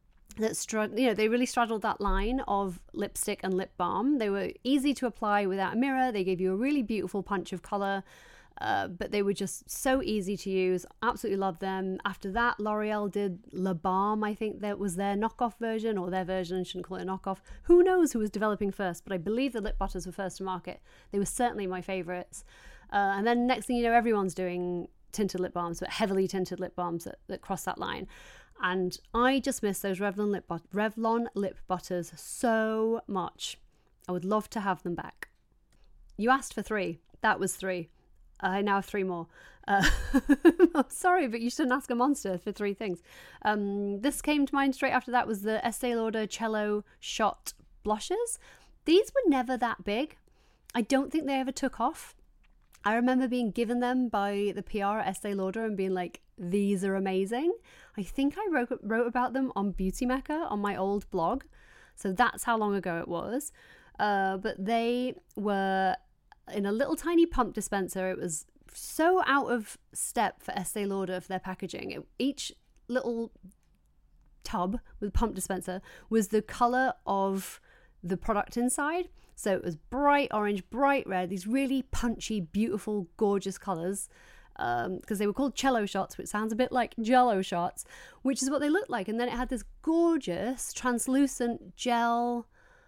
They really straddled that line of lipstick and lip balm. They were easy to apply without a mirror. They gave you a really beautiful punch of colour, but they were just so easy to use. Absolutely loved them. After that, L'Oreal did Le Balm. I think that was their knockoff version, or their version, I shouldn't call it a knockoff. Who knows who was developing first, but I believe the lip butters were first to market. They were certainly my favourites. And then next thing you know, everyone's doing tinted lip balms, but heavily tinted lip balms that cross that line. And I just miss those Revlon lip butters so much. I would love to have them back. You asked for 3. That was 3. I now have 3 more. I'm sorry, but you shouldn't ask a monster for 3 things. This came to mind straight after that was the Estee Lauder Cello Shot blushes. These were never that big. I don't think they ever took off. I remember being given them by the PR at Estee Lauder and being like, these are amazing. I think I wrote about them on Beauty Mecca on my old blog. So that's how long ago it was. But they were in a little tiny pump dispenser. It was so out of step for Estee Lauder for their packaging. Each little tub with pump dispenser was the colour of the product inside. So it was bright orange, bright red, these really punchy, beautiful, gorgeous colours. because they were called cello shots, which sounds a bit like Jello shots, which is what they looked like. And then it had this gorgeous translucent gel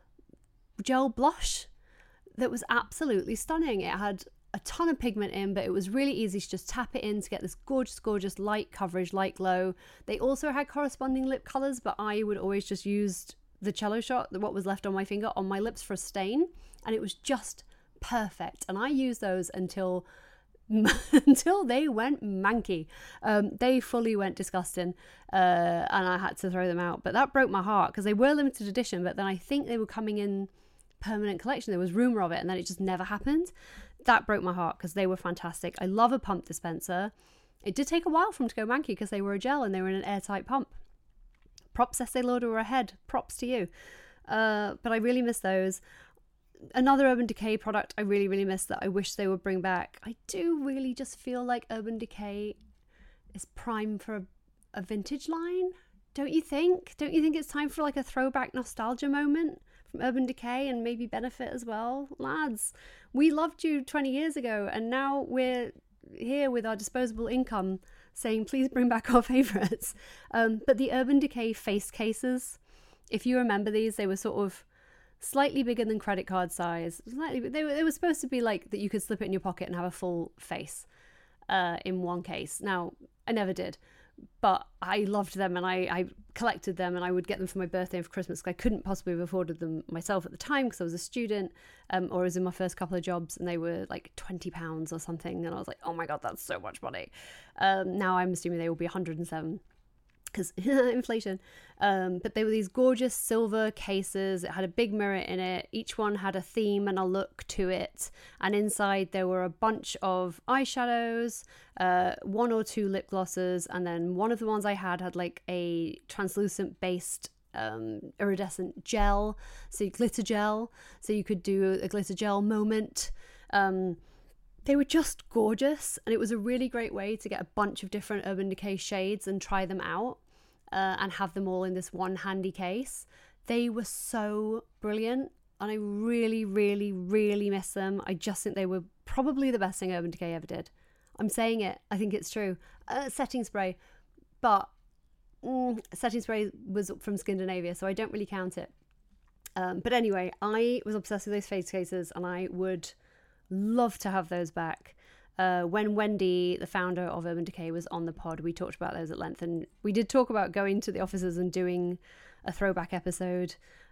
blush that was absolutely stunning. It had a ton of pigment in, but it was really easy to just tap it in to get this gorgeous light coverage, light glow. They also had corresponding lip colors, but I would always just use the cello shot, what was left on my finger, on my lips for a stain, and it was just perfect. And I used those until they went manky. They fully went disgusting, and I had to throw them out. But that broke my heart because they were limited edition, but then I think they were coming in permanent collection. There was rumor of it, and then it just never happened. That broke my heart because they were fantastic. I love a pump dispenser. It did take a while for them to go manky because they were a gel and they were in an airtight pump. Props Estee Lauder were ahead. Props to you. But I really miss those. Another Urban Decay product I really miss that I wish they would bring back. I do really just feel like Urban Decay is prime for a vintage line. Don't you think? Don't you think it's time for like a throwback nostalgia moment from Urban Decay and maybe Benefit as well? Lads, we loved you 20 years ago and now we're here with our disposable income saying please bring back our favourites. But the Urban Decay face cases, if you remember these, they were sort of slightly bigger than credit card size. They were supposed to be like that you could slip it in your pocket and have a full face in one case. Now, I never did, but I loved them and I collected them and I would get them for my birthday and for Christmas because I couldn't possibly have afforded them myself at the time because I was a student or I was in my first couple of jobs and they were like £20 or something and I was like, oh my god, that's so much money. Now I'm assuming they will be 107 because inflation. But they were these gorgeous silver cases. It had a big mirror in it. Each one had a theme and a look to it. And inside there were a bunch of eyeshadows, 1 or 2 lip glosses, and then one of the ones I had like a translucent based iridescent gel, so glitter gel, so you could do a glitter gel moment. They were just gorgeous, and it was a really great way to get a bunch of different Urban Decay shades and try them out and have them all in this one handy case. They were so brilliant, and I really miss them. I just think they were probably the best thing Urban Decay ever did. I'm saying it. I think it's true. Setting spray, but setting spray was from Scandinavia, so I don't really count it. But anyway, I was obsessed with those face cases, and I would love to have those back. When Wendy, the founder of Urban Decay, was on the pod, we talked about those at length, and we did talk about going to the offices and doing a throwback episode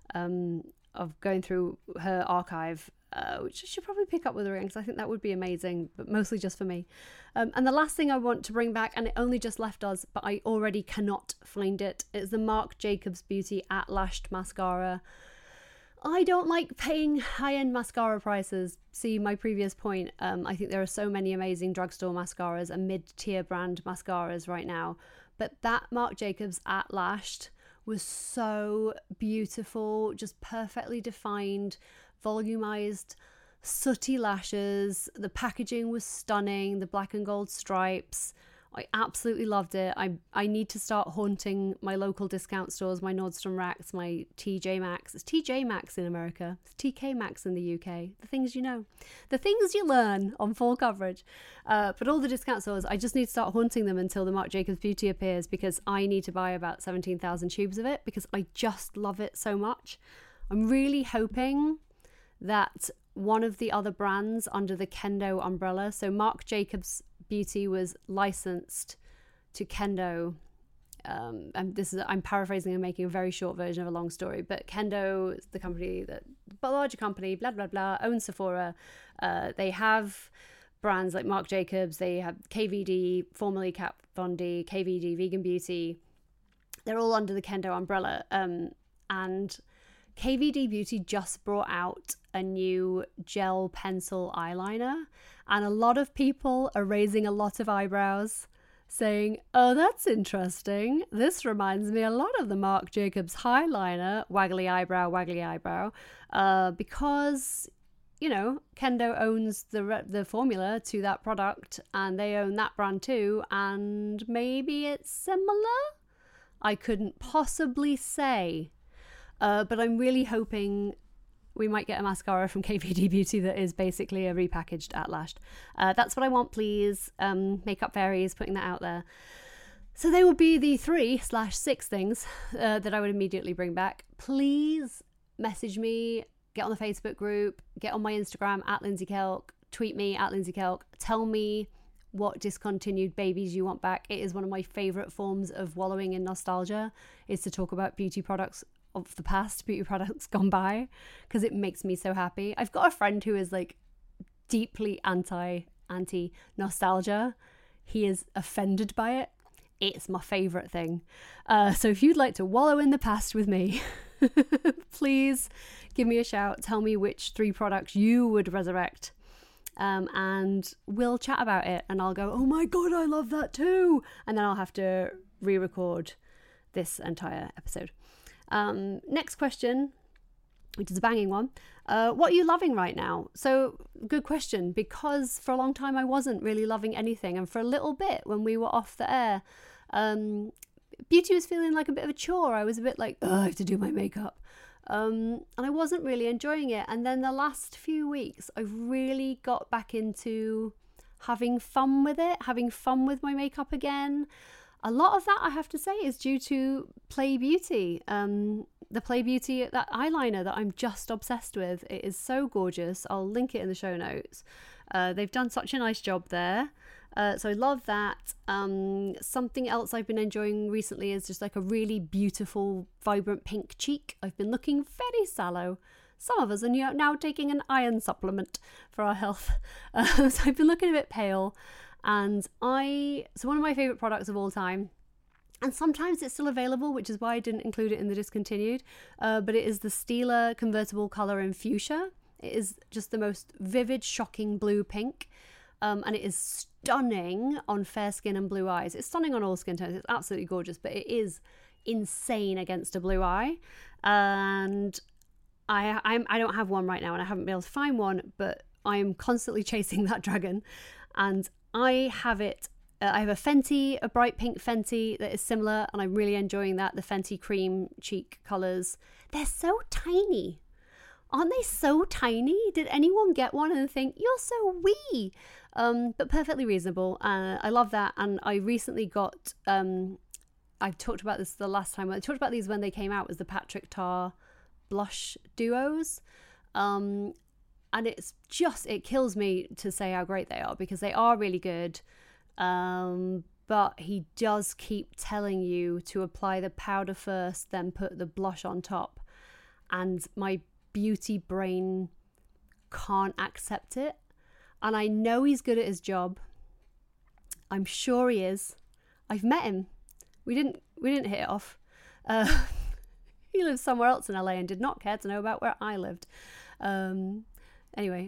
of going through her archive, which I should probably pick up with her because I think that would be amazing, but mostly just for me. And the last thing I want to bring back, and it only just left us, but I already cannot find it, is the Marc Jacobs Beauty At Lashed Mascara. I don't like paying high-end mascara prices. See my previous point. I think there are so many amazing drugstore mascaras and mid-tier brand mascaras right now. But that Marc Jacobs At Lashed was so beautiful, just perfectly defined, volumized, sooty lashes. The packaging was stunning, the black and gold stripes. I absolutely loved it. I need to start haunting my local discount stores, my Nordstrom Racks, my TJ Maxx. It's TJ Maxx in America. It's TK Maxx in the UK. The things you know. The things you learn on Full Coverage. But all the discount stores, I just need to start haunting them until the Marc Jacobs Beauty appears because I need to buy about 17,000 tubes of it because I just love it so much. I'm really hoping that one of the other brands under the Kendo umbrella, so Marc Jacobs Beauty was licensed to Kendo, and I'm paraphrasing and making a very short version of a long story, but Kendo is the company that, a larger company, blah blah blah, owns Sephora. They have brands like Marc Jacobs, they have KVD, formerly Kat Von D, KVD Vegan Beauty. They're all under the Kendo umbrella, and KVD Beauty just brought out a new gel pencil eyeliner, and a lot of people are raising a lot of eyebrows saying, oh, that's interesting. This reminds me a lot of the Marc Jacobs highliner, waggly eyebrow, because, you know, Kendo owns the formula to that product and they own that brand too, and maybe it's similar? I couldn't possibly say. But I'm really hoping we might get a mascara from KVD Beauty that is basically a repackaged At-Lashed. That's what I want, please. Makeup Fairies, putting that out there. So they would be the 3/6 things that I would immediately bring back. Please message me, get on the Facebook group, get on my Instagram @LindsayKelk, tweet me @LindsayKelk, tell me what discontinued babies you want back. It is one of my favourite forms of wallowing in nostalgia, is to talk about beauty products of the past, beauty products gone by, because it makes me so happy. I've got a friend who is like deeply anti nostalgia. He is offended by it. It's my favourite thing. So if you'd like to wallow in the past with me, please give me a shout. Tell me which 3 products you would resurrect. And we'll chat about it, and I'll go, oh my god, I love that too, and then I'll have to re-record this entire episode. Next question, which is a banging one. What are you loving right now? So, good question, because for a long time I wasn't really loving anything, and for a little bit when we were off the air, beauty was feeling like a bit of a chore. I was a bit like, oh, I have to do my makeup. And I wasn't really enjoying it. And then the last few weeks, I really got back into having fun with it, having fun with my makeup again. A lot of that, I have to say, is due to Play Beauty. The Play Beauty, that eyeliner that I'm just obsessed with. It is so gorgeous. I'll link it in the show notes. They've done such a nice job there. So I love that. Something else I've been enjoying recently is just like a really beautiful, vibrant pink cheek. I've been looking very sallow. Some of us are now taking an iron supplement for our health. So I've been looking a bit pale. And so one of my favourite products of all time, and sometimes it's still available, which is why I didn't include it in the discontinued, but it is the Stila convertible colour in fuchsia. It is just the most vivid, shocking blue pink. And it is stunning on fair skin and blue eyes. It's stunning on all skin tones. It's absolutely gorgeous, but it is insane against a blue eye. And I don't have one right now, and I haven't been able to find one, but I'm constantly chasing that dragon. And I have it. I have a Fenty, a bright pink Fenty that is similar, and I'm really enjoying that. The Fenty cream cheek colours. They're so tiny. Aren't they so tiny? Did anyone get one and think, you're so wee? But perfectly reasonable. I love that. And I recently got, I talked about this the last time. I talked about these when they came out, was the Patrick Tar blush duos. And it kills me to say how great they are, because they are really good. But he does keep telling you to apply the powder first, then put the blush on top. And my beauty brain can't accept it. And I know he's good at his job. I'm sure he is. I've met him. We didn't hit it off. He lives somewhere else in LA and did not care to know about where I lived. Anyway,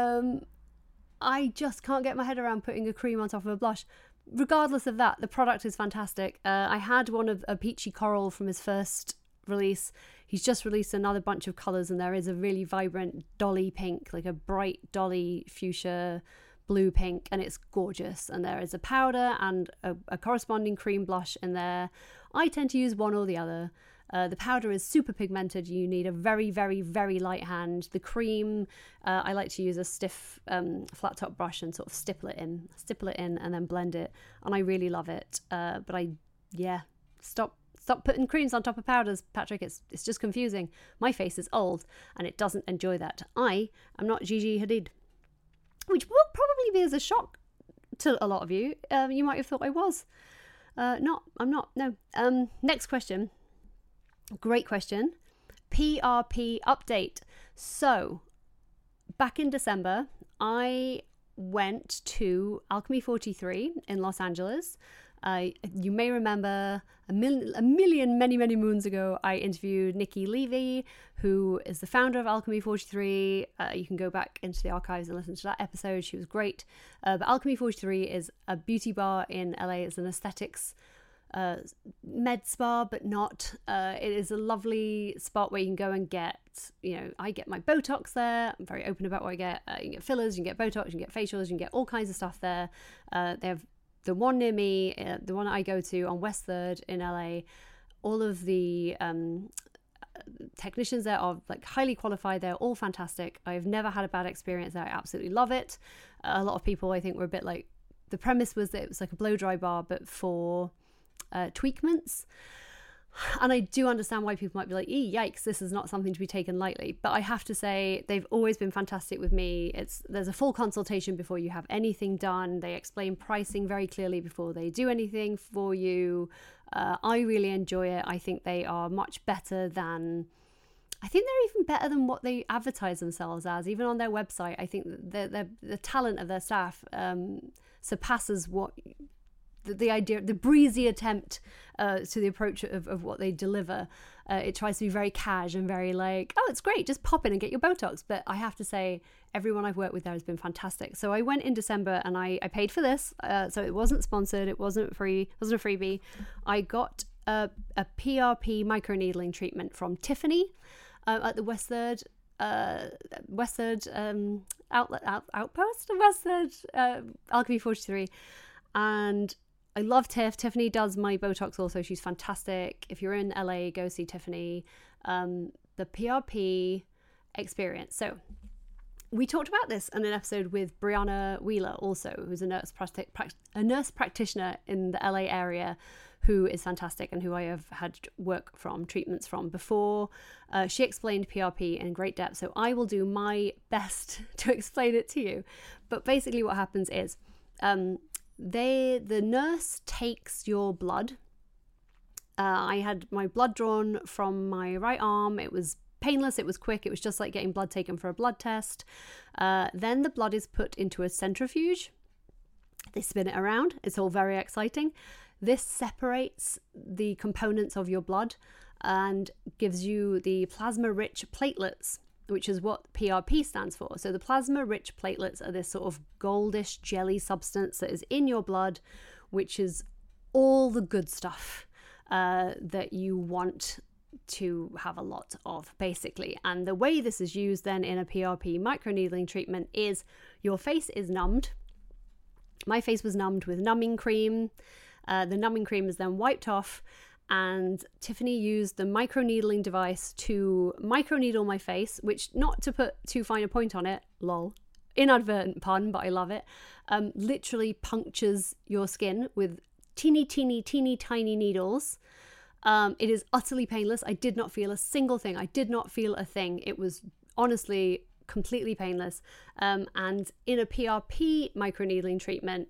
I just can't get my head around putting a cream on top of a blush. Regardless of that, the product is fantastic. I had one of a peachy coral from his first release. He's just released another bunch of colours, and there is a really vibrant dolly pink, like a bright dolly fuchsia blue pink, and it's gorgeous. And there is a powder and a corresponding cream blush in there. I tend to use one or the other. The powder is super pigmented. You need a very, very, very light hand. The cream, I like to use a stiff flat top brush and sort of stipple it in and then blend it. And I really love it. Stop putting creams on top of powders, Patrick. It's just confusing. My face is old and it doesn't enjoy that. I am not Gigi Hadid, which will probably be as a shock to a lot of you. You might have thought I was. I'm not. No. Next question. Great question. PRP update. So, back in December, I went to Alchemy 43 in Los Angeles. You may remember many moons ago, I interviewed Nikki Levy, who is the founder of Alchemy 43. You can go back into the archives and listen to that episode. She was great. But Alchemy 43 is a beauty bar in LA. It's an aesthetics med spa, but not. It is a lovely spot where you can go and get, I get my Botox there. I'm very open about what I get. You can get fillers, you can get Botox, you can get facials, you can get all kinds of stuff there. They have the one near me, the one I go to on West 3rd in LA. All of the technicians there are like highly qualified. They're all fantastic. I've never had a bad experience there. I absolutely love it. A lot of people, I think, were a bit like, the premise was that it was like a blow dry bar, but for tweakments. And I do understand why people might be like, yikes, this is not something to be taken lightly. But I have to say, they've always been fantastic with me. There's a full consultation before you have anything done. They explain pricing very clearly before they do anything for you. I really enjoy it. I think they are much better than... I think they're even better than what they advertise themselves as. Even on their website, I think the talent of their staff surpasses what... The idea, the breezy attempt to the approach of what they deliver. It tries to be very cash and very like, oh, it's great, just pop in and get your Botox. But I have to say, everyone I've worked with there has been fantastic. So I went in December and I paid for this. So it wasn't sponsored, it wasn't free, it wasn't a freebie. I got a PRP microneedling treatment from Tiffany at the West Third Outpost, West Third Alchemy 43. And I love Tiff. Tiffany does my Botox also. She's fantastic. If you're in LA, go see Tiffany. The PRP experience. So we talked about this in an episode with Brianna Wheeler also, who's a nurse practitioner in the LA area, who is fantastic and who I have had treatments from before. She explained PRP in great depth, so I will do my best to explain it to you. But basically what happens is... the nurse takes your blood. I had my blood drawn from my right arm. It was painless, it was quick, it was just like getting blood taken for a blood test. Then the blood is put into a centrifuge. They spin it around. It's all very exciting. This separates the components of your blood and gives you the plasma-rich platelets, which is what PRP stands for. So the plasma-rich platelets are this sort of goldish jelly substance that is in your blood, which is all the good stuff that you want to have a lot of, basically. And the way this is used then in a PRP microneedling treatment is your face is numbed. My face was numbed with numbing cream. The numbing cream is then wiped off, and Tiffany used the microneedling device to microneedle my face, which, not to put too fine a point on it, lol, inadvertent pun, but I love it, literally punctures your skin with teeny tiny needles. It is utterly painless. I did not feel a single thing. I did not feel a thing. It was honestly completely painless. And in a PRP microneedling treatment,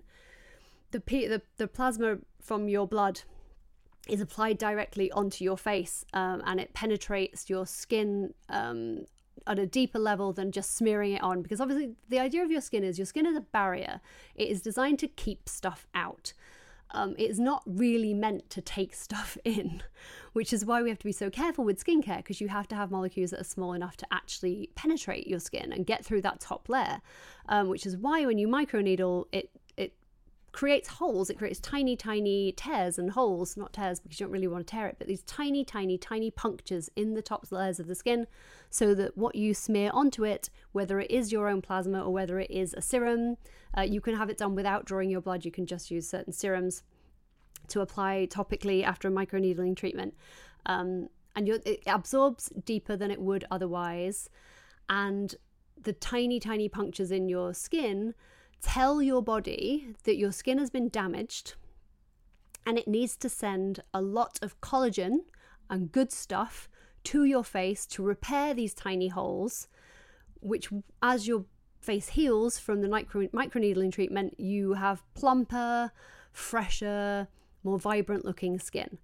the plasma from your blood is applied directly onto your face, and it penetrates your skin at a deeper level than just smearing it on, because obviously the idea of your skin is a barrier. It is designed to keep stuff out. It's not really meant to take stuff in, which is why we have to be so careful with skincare, because you have to have molecules that are small enough to actually penetrate your skin and get through that top layer, which is why when you microneedle, it creates holes. It creates tiny tears and holes, not tears because you don't really want to tear it, but these tiny punctures in the top layers of the skin, so that what you smear onto it, whether it is your own plasma or whether it is a serum, you can have it done without drawing your blood. You can just use certain serums to apply topically after a microneedling treatment, and it absorbs deeper than it would otherwise, and the tiny punctures in your skin tell your body that your skin has been damaged and it needs to send a lot of collagen and good stuff to your face to repair these tiny holes, which, as your face heals from the microneedling treatment, you have plumper, fresher, more vibrant looking skin.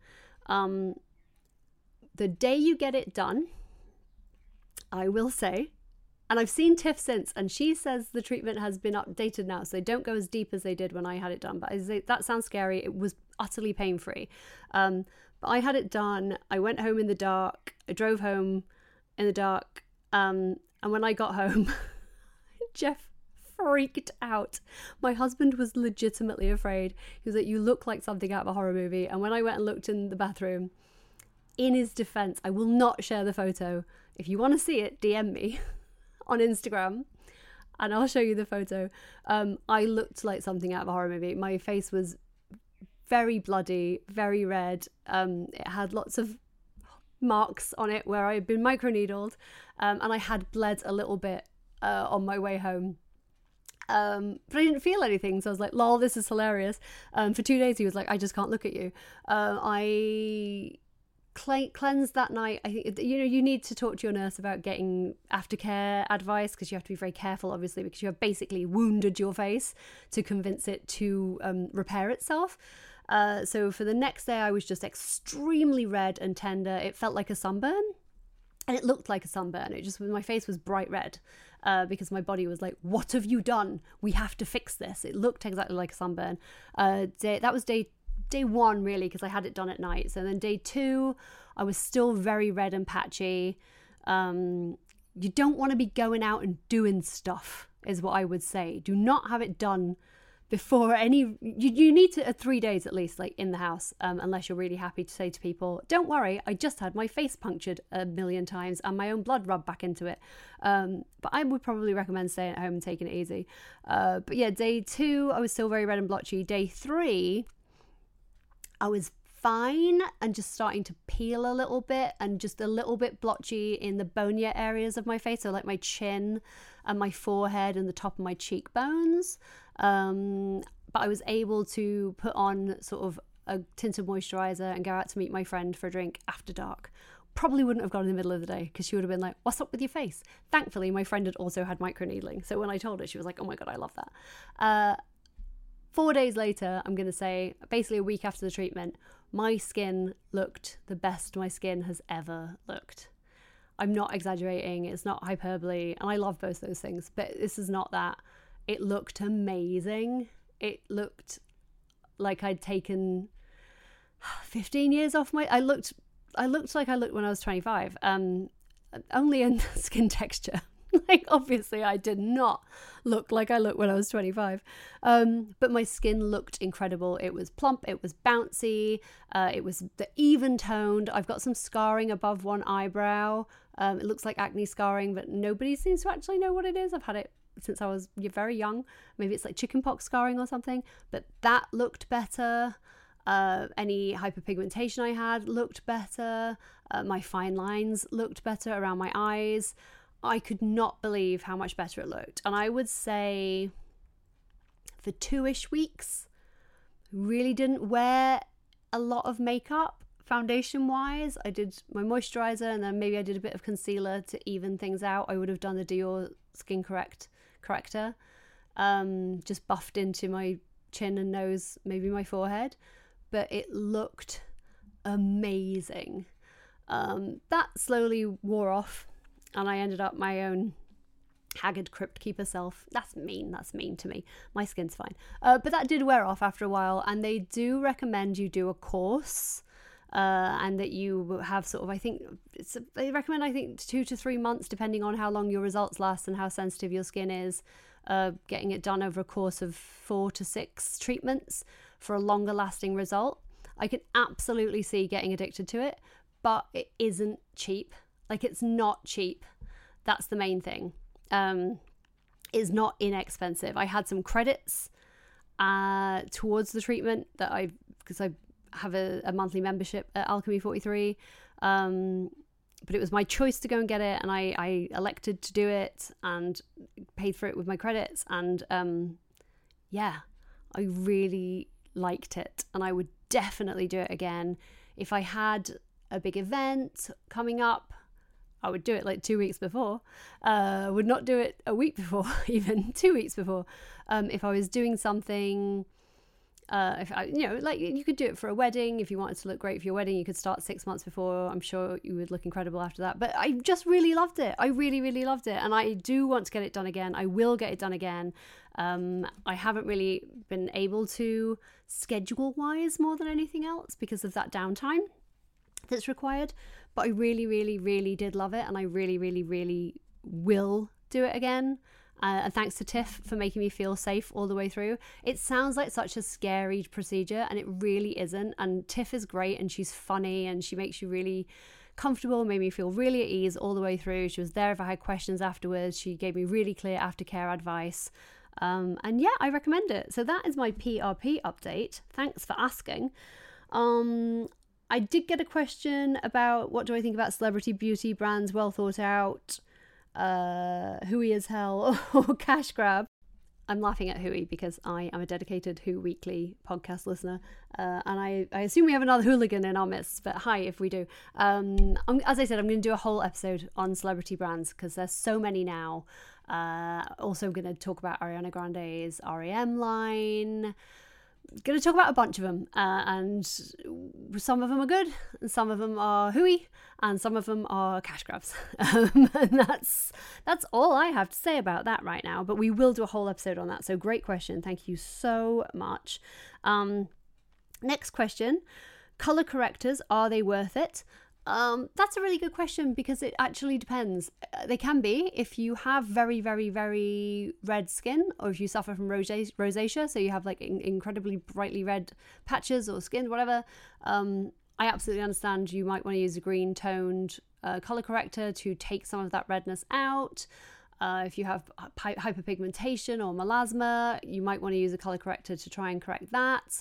The day you get it done, I will say, and I've seen Tiff since, and she says the treatment has been updated now, so they don't go as deep as they did when I had it done. But I say, that sounds scary. It was utterly pain-free. But I had it done. I went home in the dark. I drove home in the dark. And when I got home, Jeff freaked out. My husband was legitimately afraid. He was like, "You look like something out of a horror movie." And when I went and looked in the bathroom, in his defense, I will not share the photo. If you want to see it, DM me on Instagram and I'll show you the photo. I looked like something out of a horror movie. My face was very bloody, very red. It had lots of marks on it where I had been microneedled, and I had bled a little bit on my way home. But I didn't feel anything, so I was like, lol, this is hilarious. For 2 days he was like, I just can't look at you. I cleansed that night. I think, you need to talk to your nurse about getting aftercare advice, because you have to be very careful, obviously, because you have basically wounded your face to convince it to repair itself. So for the next day, I was just extremely red and tender. It felt like a sunburn, and it looked like a sunburn. My face was bright red because my body was like, what have you done? We have to fix this. It looked exactly like a sunburn. That was day 1, really, because I had it done at night. So then day 2, I was still very red and patchy. You don't want to be going out and doing stuff, is what I would say. Do not have it done before you need to 3 days at least, like in the house, unless you're really happy to say to people, don't worry, I just had my face punctured 1 million times and my own blood rubbed back into it. But I would probably recommend staying at home and taking it easy. But yeah, day 2, I was still very red and blotchy. Day 3, I was fine and just starting to peel a little bit and just a little bit blotchy in the bonier areas of my face, so like my chin and my forehead and the top of my cheekbones. But I was able to put on sort of a tinted moisturiser and go out to meet my friend for a drink after dark. Probably wouldn't have gone in the middle of the day, because she would have been like, what's up with your face? Thankfully, my friend had also had microneedling, so when I told her, she was like, oh my god, I love that. 4 days later, I'm going to say, basically a week after the treatment, my skin looked the best my skin has ever looked. I'm not exaggerating, it's not hyperbole, and I love both those things, but this is not that. It looked amazing. It looked like I'd taken 15 years off I looked like I looked when I was 25, only in skin texture. Like, obviously I did not look like I looked when I was 25, but my skin looked incredible. It was plump, it was bouncy, it was even toned. I've got some scarring above one eyebrow. It looks like acne scarring, but nobody seems to actually know what it is. I've had it since I was very young. Maybe it's like chickenpox scarring or something, but that looked better. Any hyperpigmentation I had looked better. My fine lines looked better around my eyes. I could not believe how much better it looked. And I would say for 2-ish weeks, really didn't wear a lot of makeup foundation wise. I did my moisturizer and then maybe I did a bit of concealer to even things out. I would have done the Dior Skin Corrector, just buffed into my chin and nose, maybe my forehead, but it looked amazing. That slowly wore off, and I ended up my own haggard crypt keeper self. That's mean to me. My skin's fine. But that did wear off after a while, and they do recommend you do a course, and that you have sort of, they recommend 2 to 3 months, depending on how long your results last and how sensitive your skin is, getting it done over a course of 4 to 6 treatments for a longer lasting result. I can absolutely see getting addicted to it, but it isn't cheap. Like, it's not cheap. That's the main thing. It's not inexpensive. I had some credits towards the treatment because I have a monthly membership at Alchemy 43. But it was my choice to go and get it, and I elected to do it and paid for it with my credits. And I really liked it, and I would definitely do it again. If I had a big event coming up, I would do it like 2 weeks before. Would not do it a week before, even 2 weeks before. If I was doing something, you could do it for a wedding. If you wanted to look great for your wedding, you could start 6 months before. I'm sure you would look incredible after that. But I just really loved it. I really, really loved it. And I do want to get it done again. I will get it done again. I haven't really been able to schedule-wise more than anything else because of that downtime that's required. But I really, really, really did love it, and I really, really, really will do it again. And thanks to Tiff for making me feel safe all the way through. It sounds like such a scary procedure, and it really isn't. And Tiff is great, and she's funny, and she makes you really comfortable, made me feel really at ease all the way through. She was there if I had questions afterwards. She gave me really clear aftercare advice. And yeah, I recommend it. So that is my PRP update. Thanks for asking. I did get a question about what do I think about celebrity beauty brands, well thought out, hooey as hell, or cash grab. I'm laughing at Hooey because I am a dedicated Who Weekly podcast listener, and I assume we have another hooligan in our midst, but hi if we do. As I said, I'm going to do a whole episode on celebrity brands because there's so many now. Also, I'm going to talk about Ariana Grande's R.E.M. line. Going to talk about a bunch of them, and some of them are good, and some of them are hooey, and some of them are cash grabs. And that's all I have to say about that right now, but we will do a whole episode on that. So great question. Thank you so much. Next question. Color correctors, are they worth it? That's a really good question because it actually depends. They can be if you have very, very, very red skin, or if you suffer from rosacea, so you have like incredibly brightly red patches or skin, whatever. I absolutely understand you might want to use a green toned color corrector to take some of that redness out. If you have hyperpigmentation or melasma, you might want to use a color corrector to try and correct that.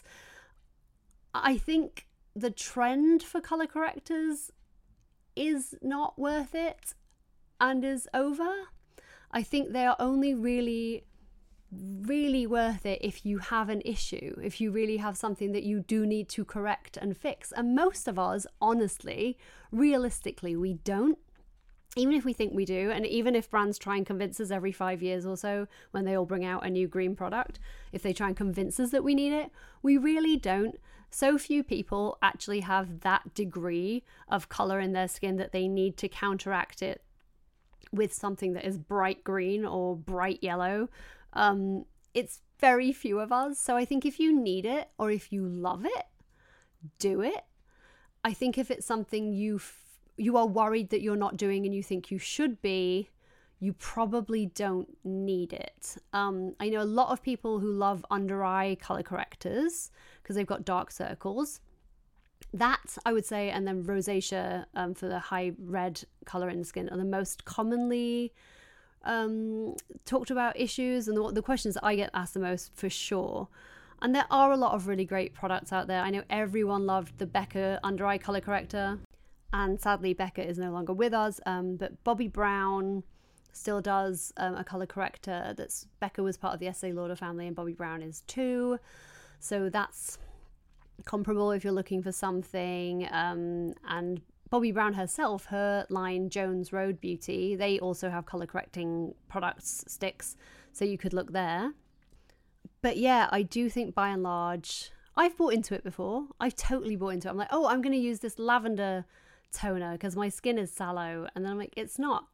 I think the trend for color correctors is not worth it and is over. I think they are only really, really worth it if you have an issue, if you really have something that you do need to correct and fix. And most of us, honestly, realistically, we don't. Even if we think we do, and even if brands try and convince us every 5 years or so when they all bring out a new green product, if they try and convince us that we need it, we really don't. So few people actually have that degree of colour in their skin that they need to counteract it with something that is bright green or bright yellow. It's very few of us. So I think if you need it or if you love it, do it. I think if it's something you are worried that you're not doing and you think you should be, you probably don't need it. I know a lot of people who love under eye color correctors because they've got dark circles. That, I would say, and then rosacea for the high red color in the skin are the most commonly talked about issues and the questions that I get asked the most, for sure. And there are a lot of really great products out there. I know everyone loved the Becca under eye color corrector, and sadly Becca is no longer with us, but Bobbi Brown still does a color corrector. Becca was part of the Estee Lauder family and Bobbi Brown is too, so that's comparable if you're looking for something. And Bobbi Brown herself, her line Jones Road Beauty, they also have color correcting products, sticks, so you could look there. But yeah, I do think by and large, I've bought into it before. I've totally bought into it. I'm like, oh, I'm going to use this lavender toner because my skin is sallow, and then I'm like, it's not.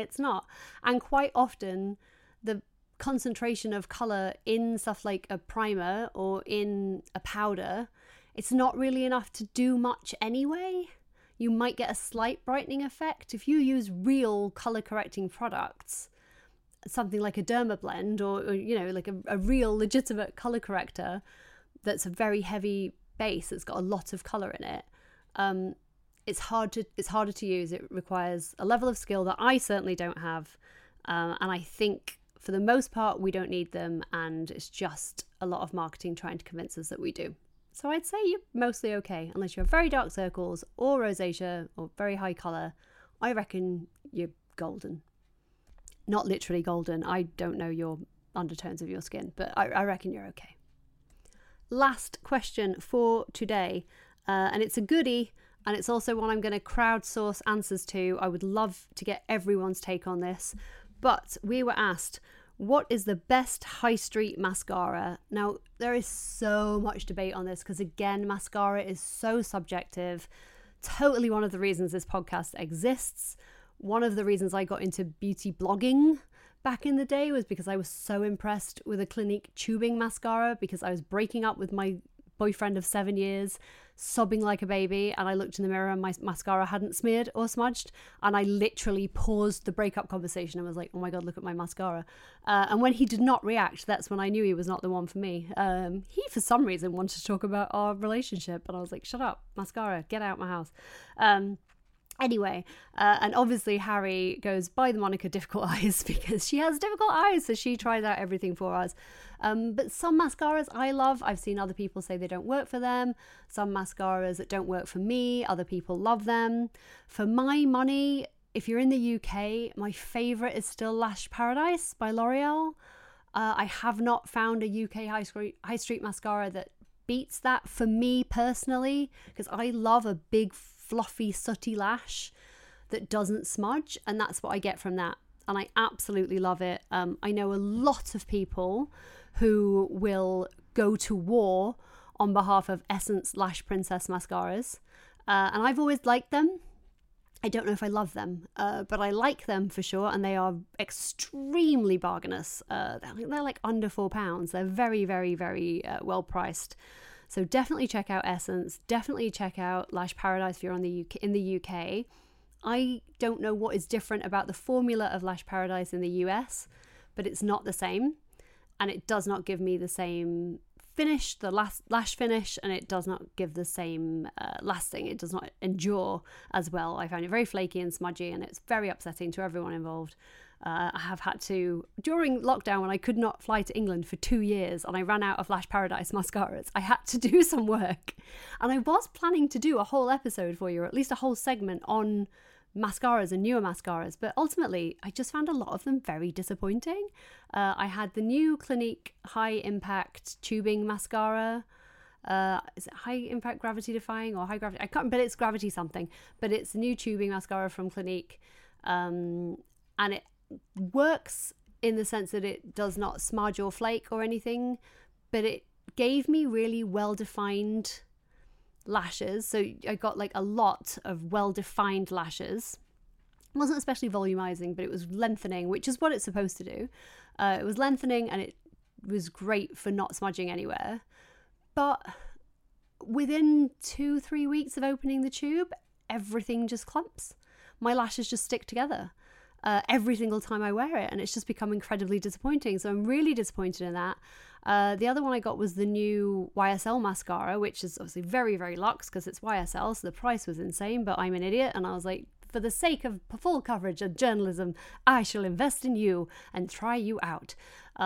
And quite often the concentration of color in stuff like a primer or in a powder, it's not really enough to do much anyway. You might get a slight brightening effect if you use real color correcting products, something like a Dermablend or you know, like a real legitimate color corrector that's a very heavy base that's got a lot of color in it. It's harder to use. It requires a level of skill that I certainly don't have, and I think for the most part we don't need them, and it's just a lot of marketing trying to convince us that we do. So I'd say you're mostly okay unless you have very dark circles or rosacea or very high colour. I reckon you're golden. Not literally golden. I don't know your undertones of your skin, but I reckon you're okay. Last question for today, and it's a goodie. And it's also one I'm going to crowdsource answers to. I would love to get everyone's take on this. But we were asked, what is the best high street mascara? Now, there is so much debate on this because, again, mascara is so subjective. Totally one of the reasons this podcast exists. One of the reasons I got into beauty blogging back in the day was because I was so impressed with a Clinique tubing mascara because I was breaking up with my boyfriend of 7 years, sobbing like a baby, and I looked in the mirror and my mascara hadn't smeared or smudged, and I literally paused the breakup conversation and was like, oh my god, look at my mascara. And when he did not react, that's when I knew he was not the one for me. He for some reason wanted to talk about our relationship, and I was like, shut up, mascara, get out my house. Anyway, and obviously Harry goes by the moniker Difficult Eyes because she has difficult eyes, so she tries out everything for us. But some mascaras I love. I've seen other people say they don't work for them. Some mascaras that don't work for me, other people love them. For my money, if you're in the UK, my favourite is still Lash Paradise by L'Oreal. I have not found a UK high street mascara that beats that for me personally, because I love a big fluffy sooty lash that doesn't smudge, and that's what I get from that, and I absolutely love it. I know a lot of people who will go to war on behalf of Essence Lash Princess mascaras, and I've always liked them. I don't know if I love them, but I like them for sure, and they are extremely bargainous. They're like under £4. They're very, very, very well priced. So definitely check out Essence. Definitely check out Lash Paradise if you're in the UK. I don't know what is different about the formula of Lash Paradise in the US, but it's not the same, and it does not give me the same finish, the lash finish, and it does not give the same lasting. It does not endure as well. I found it very flaky and smudgy, and it's very upsetting to everyone involved. I have had to, during lockdown when I could not fly to England for 2 years and I ran out of Lash Paradise mascaras, I had to do some work. And I was planning to do a whole episode for you, or at least a whole segment on mascaras and newer mascaras, but ultimately I just found a lot of them very disappointing. I had the new Clinique High Impact Tubing Mascara. Is it High Impact Gravity Defying or High Gravity? I can't remember, but it's Gravity something. But it's a new tubing mascara from Clinique. And it works in the sense that it does not smudge or flake or anything, but it gave me really well-defined lashes. So I got like a lot of well-defined lashes. It wasn't especially volumizing, but it was lengthening, which is what it's supposed to do. It was lengthening, and it was great for not smudging anywhere. But within 2-3 weeks of opening the tube, everything just clumps. My lashes just stick together every single time I wear it, and it's just become incredibly disappointing. So I'm really disappointed in that. The other one I got was the new YSL mascara, which is obviously very, very luxe because it's YSL, so the price was insane, but I'm an idiot, and I was like, for the sake of full coverage of journalism, I shall invest in you and try you out.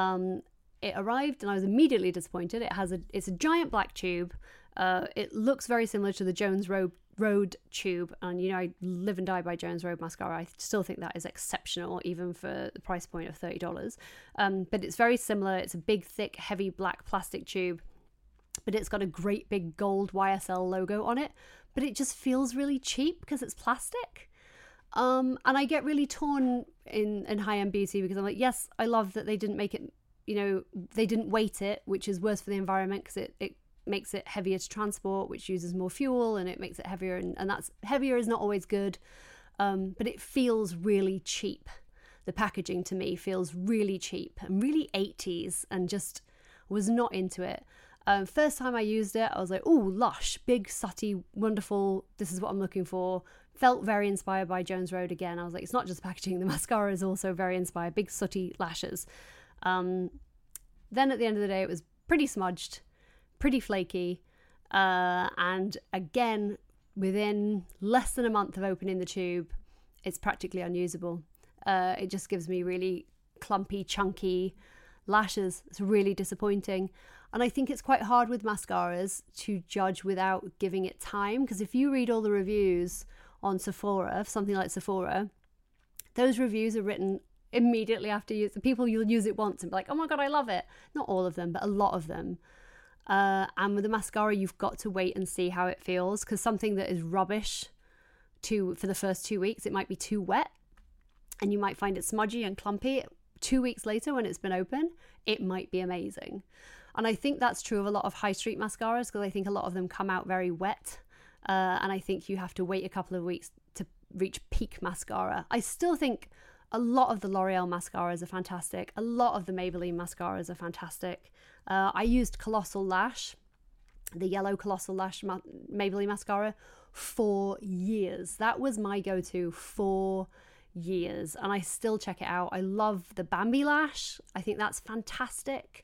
It arrived and I was immediately disappointed. It's a giant black tube. It looks very similar to the Jones Road tube, and you know, I live and die by Jones Road mascara. I still think that is exceptional, even for the price point of $30. But it's very similar. It's a big, thick, heavy black plastic tube, but it's got a great big gold YSL logo on it. But it just feels really cheap because it's plastic. And I get really torn in high-end beauty because I'm like, yes, I love that they didn't make it, you know, they didn't weight it, which is worse for the environment because it makes it heavier to transport, which uses more fuel, and it makes it heavier, and that's heavier is not always good, but it feels really cheap. The packaging to me feels really cheap and really 80s, and just was not into it. First time I used it, I was like, oh, lush, big, sooty, wonderful, this is what I'm looking for. Felt very inspired by Jones Road again. I was like, it's not just packaging, the mascara is also very inspired, big sooty lashes. Then at the end of the day, it was pretty smudged, pretty flaky, and again, within less than a month of opening the tube, it's practically unusable. It just gives me really clumpy, chunky lashes. It's really disappointing. And I think it's quite hard with mascaras to judge without giving it time, because if you read all the reviews on Sephora, something like Sephora, those reviews are written immediately after use. The people, you'll use it once and be like, oh my god, I love it. Not all of them, but a lot of them. And with the mascara, you've got to wait and see how it feels, because something that is rubbish for the first 2 weeks, it might be too wet and you might find it smudgy and clumpy. 2 weeks later, when it's been open, it might be amazing. And I think that's true of a lot of high street mascaras, because I think a lot of them come out very wet, and I think you have to wait a couple of weeks to reach peak mascara. I still think a lot of the L'Oreal mascaras are fantastic. A lot of the Maybelline mascaras are fantastic. I used Colossal Lash, the yellow Colossal Lash Maybelline mascara, for years. That was my go-to for years, and I still check it out. I love the Bambi Lash. I think that's fantastic.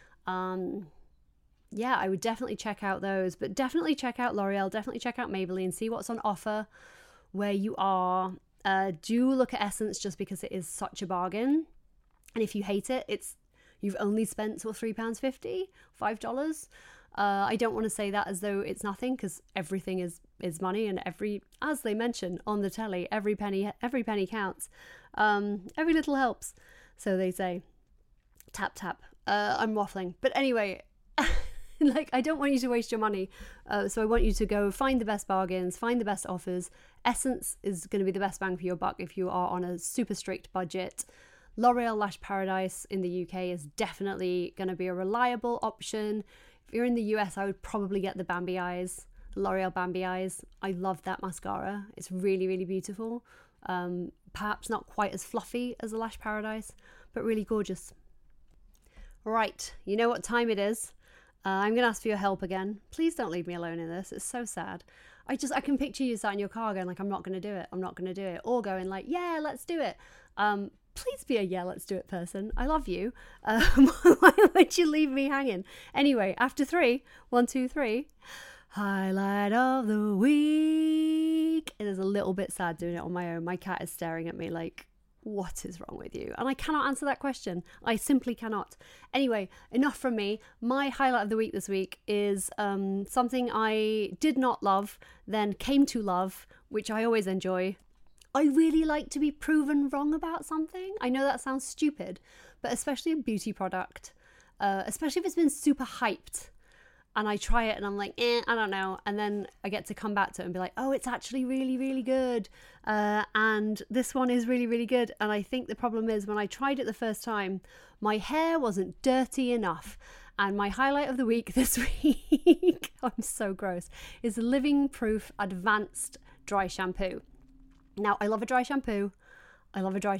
Yeah, I would definitely check out those, but definitely check out L'Oreal, definitely check out Maybelline, see what's on offer, where you are, do look at Essence just because it is such a bargain. And if you hate it, you've only spent sort of £3.50, $5. I don't want to say that as though it's nothing, because everything is money, and as they mention on the telly, every penny counts. Every little helps, so they say. Tap tap. I'm waffling, but anyway, like, I don't want you to waste your money, so I want you to go find the best bargains, find the best offers. Essence is going to be the best bang for your buck if you are on a super strict budget. L'Oreal Lash Paradise in the UK is definitely going to be a reliable option. If you're in the US, I would probably get the Bambi Eyes, L'Oreal Bambi Eyes. I love that mascara. It's really, really beautiful. Perhaps not quite as fluffy as the Lash Paradise, but really gorgeous. Right, you know what time it is. I'm going to ask for your help again. Please don't leave me alone in this. It's so sad. I can picture you sat in your car going like, I'm not going to do it. I'm not going to do it. Or going like, yeah, let's do it. Please be a yeah, let's do it person. I love you. Why would you leave me hanging? Anyway, after 3, 1, 2, 3. Highlight of the week. It is a little bit sad doing it on my own. My cat is staring at me like, what is wrong with you? And I cannot answer that question. I simply cannot. Anyway, enough from me. My highlight of the week this week is something I did not love, then came to love, which I always enjoy. I really like to be proven wrong about something. I know that sounds stupid, but especially a beauty product, especially if it's been super hyped, and I try it and I'm like, I don't know. And then I get to come back to it and be like, oh, it's actually really, really good. And this one is really, really good. And I think the problem is when I tried it the first time, my hair wasn't dirty enough. And my highlight of the week this week, I'm so gross, is the Living Proof Advanced Dry Shampoo. Now, I love a dry shampoo. I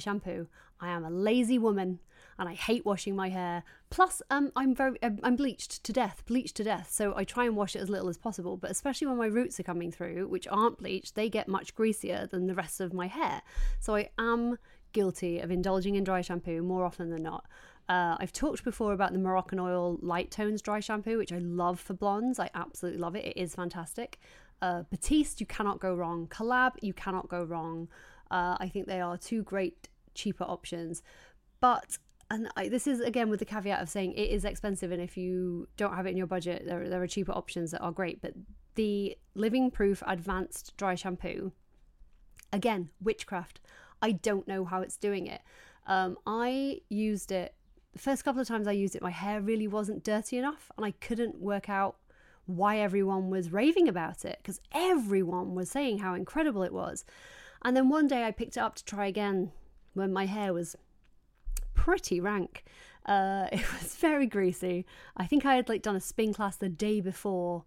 I am a lazy woman and I hate washing my hair. Plus, I'm bleached to death. So I try and wash it as little as possible. But especially when my roots are coming through, which aren't bleached, they get much greasier than the rest of my hair. So I am guilty of indulging in dry shampoo more often than not. I've talked before about the Moroccan Oil Light Tones dry shampoo, which I love for blondes. I absolutely love it. It is fantastic. Batiste, you cannot go wrong. Collab, you cannot go wrong. I think they are two great cheaper options. But this is again with the caveat of saying it is expensive, and if you don't have it in your budget, there are cheaper options that are great. But the Living Proof Advanced Dry Shampoo, again, witchcraft. I don't know how it's doing it. I used it the first couple of times I used it, my hair really wasn't dirty enough, and I couldn't work out why everyone was raving about it, because everyone was saying how incredible it was. And then one day I picked it up to try again when my hair was pretty rank. It was very greasy. I think I had done a spin class the day before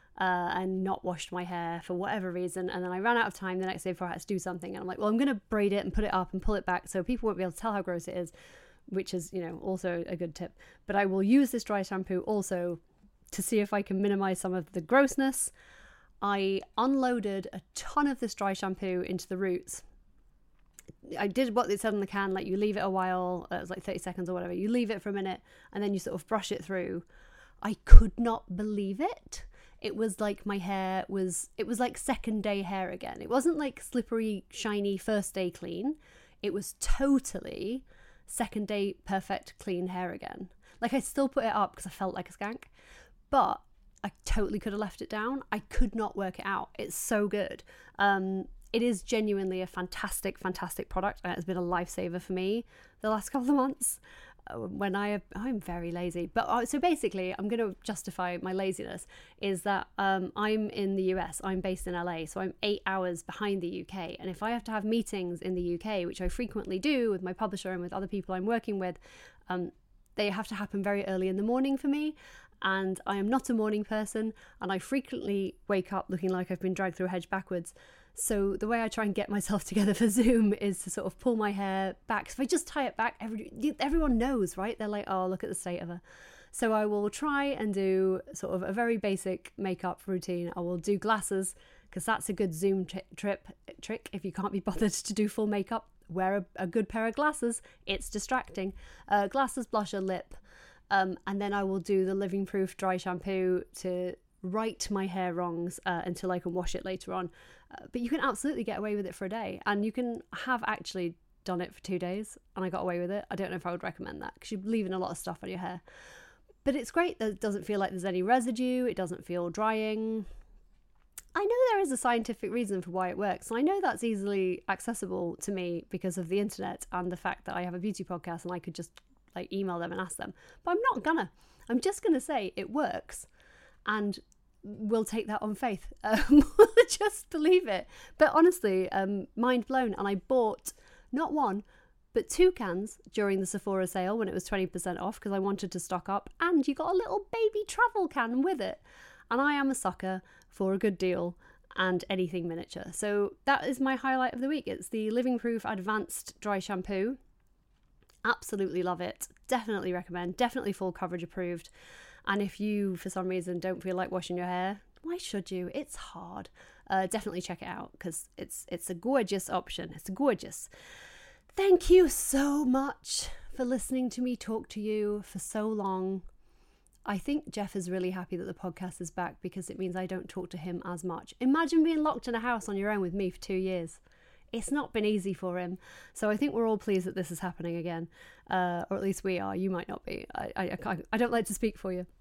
and not washed my hair for whatever reason, and then I ran out of time the next day before I had to do something, and I'm like, well, I'm going to braid it and put it up and pull it back so people won't be able to tell how gross it is, which is, also a good tip. But I will use this dry shampoo also to see if I can minimize some of the grossness. I unloaded a ton of this dry shampoo into the roots. I did what it said on the can, you leave it a while, it was 30 seconds or whatever, you leave it for a minute and then you sort of brush it through. I could not believe it. It was like my hair was, it was like second day hair again. It wasn't slippery, shiny first day clean. It was totally second day perfect clean hair again. I still put it up because I felt like a skank, but I totally could have left it down. I could not work it out. It's so good. It is genuinely a fantastic, fantastic product, and it's been a lifesaver for me the last couple of months when I'm very lazy. But so basically, I'm going to justify my laziness is that I'm in the US. I'm based in LA, so I'm 8 hours behind the UK. And if I have to have meetings in the UK, which I frequently do with my publisher and with other people I'm working with, they have to happen very early in the morning for me. And I am not a morning person, and I frequently wake up looking like I've been dragged through a hedge backwards. So the way I try and get myself together for Zoom is to sort of pull my hair back. So if I just tie it back, everyone knows, right? They're like, oh, look at the state of her. So I will try and do sort of a very basic makeup routine. I will do glasses, because that's a good Zoom trick. If you can't be bothered to do full makeup, wear a good pair of glasses. It's distracting. Glasses, blusher, lip. And then I will do the Living Proof dry shampoo to right my hair wrongs until I can wash it later on. But you can absolutely get away with it for a day, and you can have actually done it for 2 days and I got away with it. I don't know if I would recommend that because you're leaving a lot of stuff on your hair. But it's great that it doesn't feel like there's any residue. It doesn't feel drying. I know there is a scientific reason for why it works. And I know that's easily accessible to me because of the internet and the fact that I have a beauty podcast and I could just like email them and ask them. But I'm not gonna. I'm just gonna say it works, and we'll take that on faith. We'll just believe it. But honestly, mind blown. And I bought not one, but 2 cans during the Sephora sale when it was 20% off because I wanted to stock up, and you got a little baby travel can with it. And I am a sucker for a good deal and anything miniature. So that is my highlight of the week. It's the Living Proof Advanced Dry Shampoo. Absolutely love it. Definitely recommend. Definitely full coverage approved. And if you, for some reason, don't feel like washing your hair, why should you? It's hard. Definitely check it out because it's a gorgeous option. It's gorgeous. Thank you so much for listening to me talk to you for so long. I think Jeff is really happy that the podcast is back because it means I don't talk to him as much. Imagine being locked in a house on your own with me for 2 years. It's not been easy for him. So I think we're all pleased that this is happening again. Or at least we are. You might not be. I don't like to speak for you.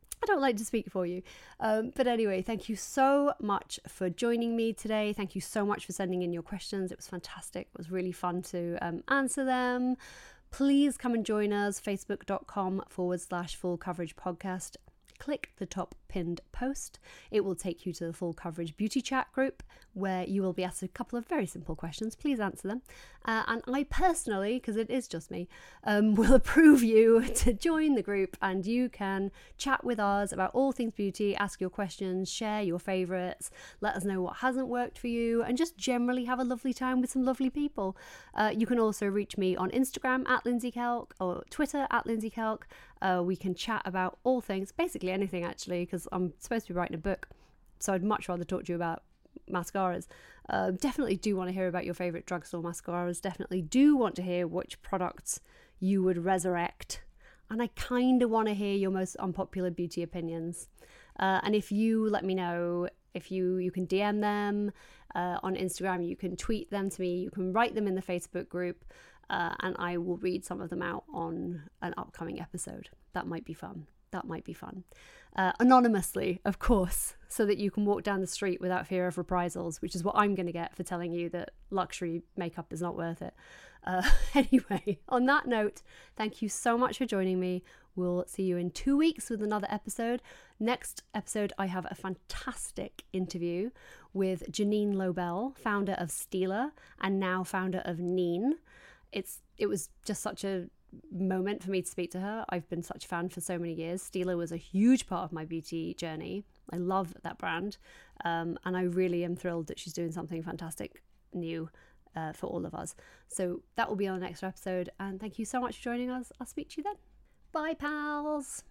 But anyway, thank you so much for joining me today. Thank you so much for sending in your questions. It was fantastic. It was really fun to answer them. Please come and join us, facebook.com/full coverage podcast. Click the top pinned post. It will take you to the Full Coverage Beauty Chat group where you will be asked a couple of very simple questions. Please answer them. And I personally, because it is just me, will approve you to join the group, and you can chat with us about all things beauty, ask your questions, share your favourites, let us know what hasn't worked for you, and just generally have a lovely time with some lovely people. You can also reach me on Instagram @LindsayKelk or Twitter @LindsayKelk. We can chat about all things, basically anything actually, because I'm supposed to be writing a book, so I'd much rather talk to you about mascaras. Definitely do want to hear about your favourite drugstore mascaras. Definitely do want to hear which products you would resurrect. And I kind of want to hear your most unpopular beauty opinions. And if you let me know, if you can DM them on Instagram, you can tweet them to me, you can write them in the Facebook group, and I will read some of them out on an upcoming episode. That might be fun. Anonymously, of course, so that you can walk down the street without fear of reprisals, which is what I'm going to get for telling you that luxury makeup is not worth it. Anyway, on that note, thank you so much for joining me. We'll see you in 2 weeks with another episode. Next episode, I have a fantastic interview with Janine Lobel, founder of Stila and now founder of Neen. It was just such a moment for me to speak to her. I've been such a fan for so many years. Stila was a huge part of my beauty journey. I love that brand, and I really am thrilled that she's doing something fantastic new for all of us. So that will be on the next episode, and thank you so much for joining us. I'll speak to you then. Bye, pals.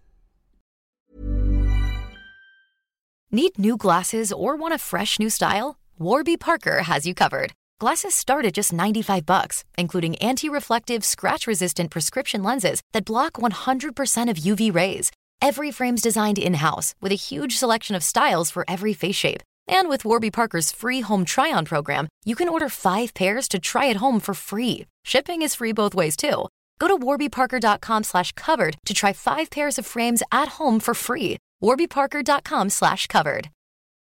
Need new glasses or want a fresh new style? Warby Parker has you covered. Glasses start at just $95, including anti-reflective, scratch-resistant prescription lenses that block 100% of UV rays. Every frame's designed in-house with a huge selection of styles for every face shape. And with Warby Parker's free home try-on program, you can order 5 pairs to try at home for free. Shipping is free both ways, too. Go to warbyparker.com/covered to try 5 pairs of frames at home for free. warbyparker.com/covered.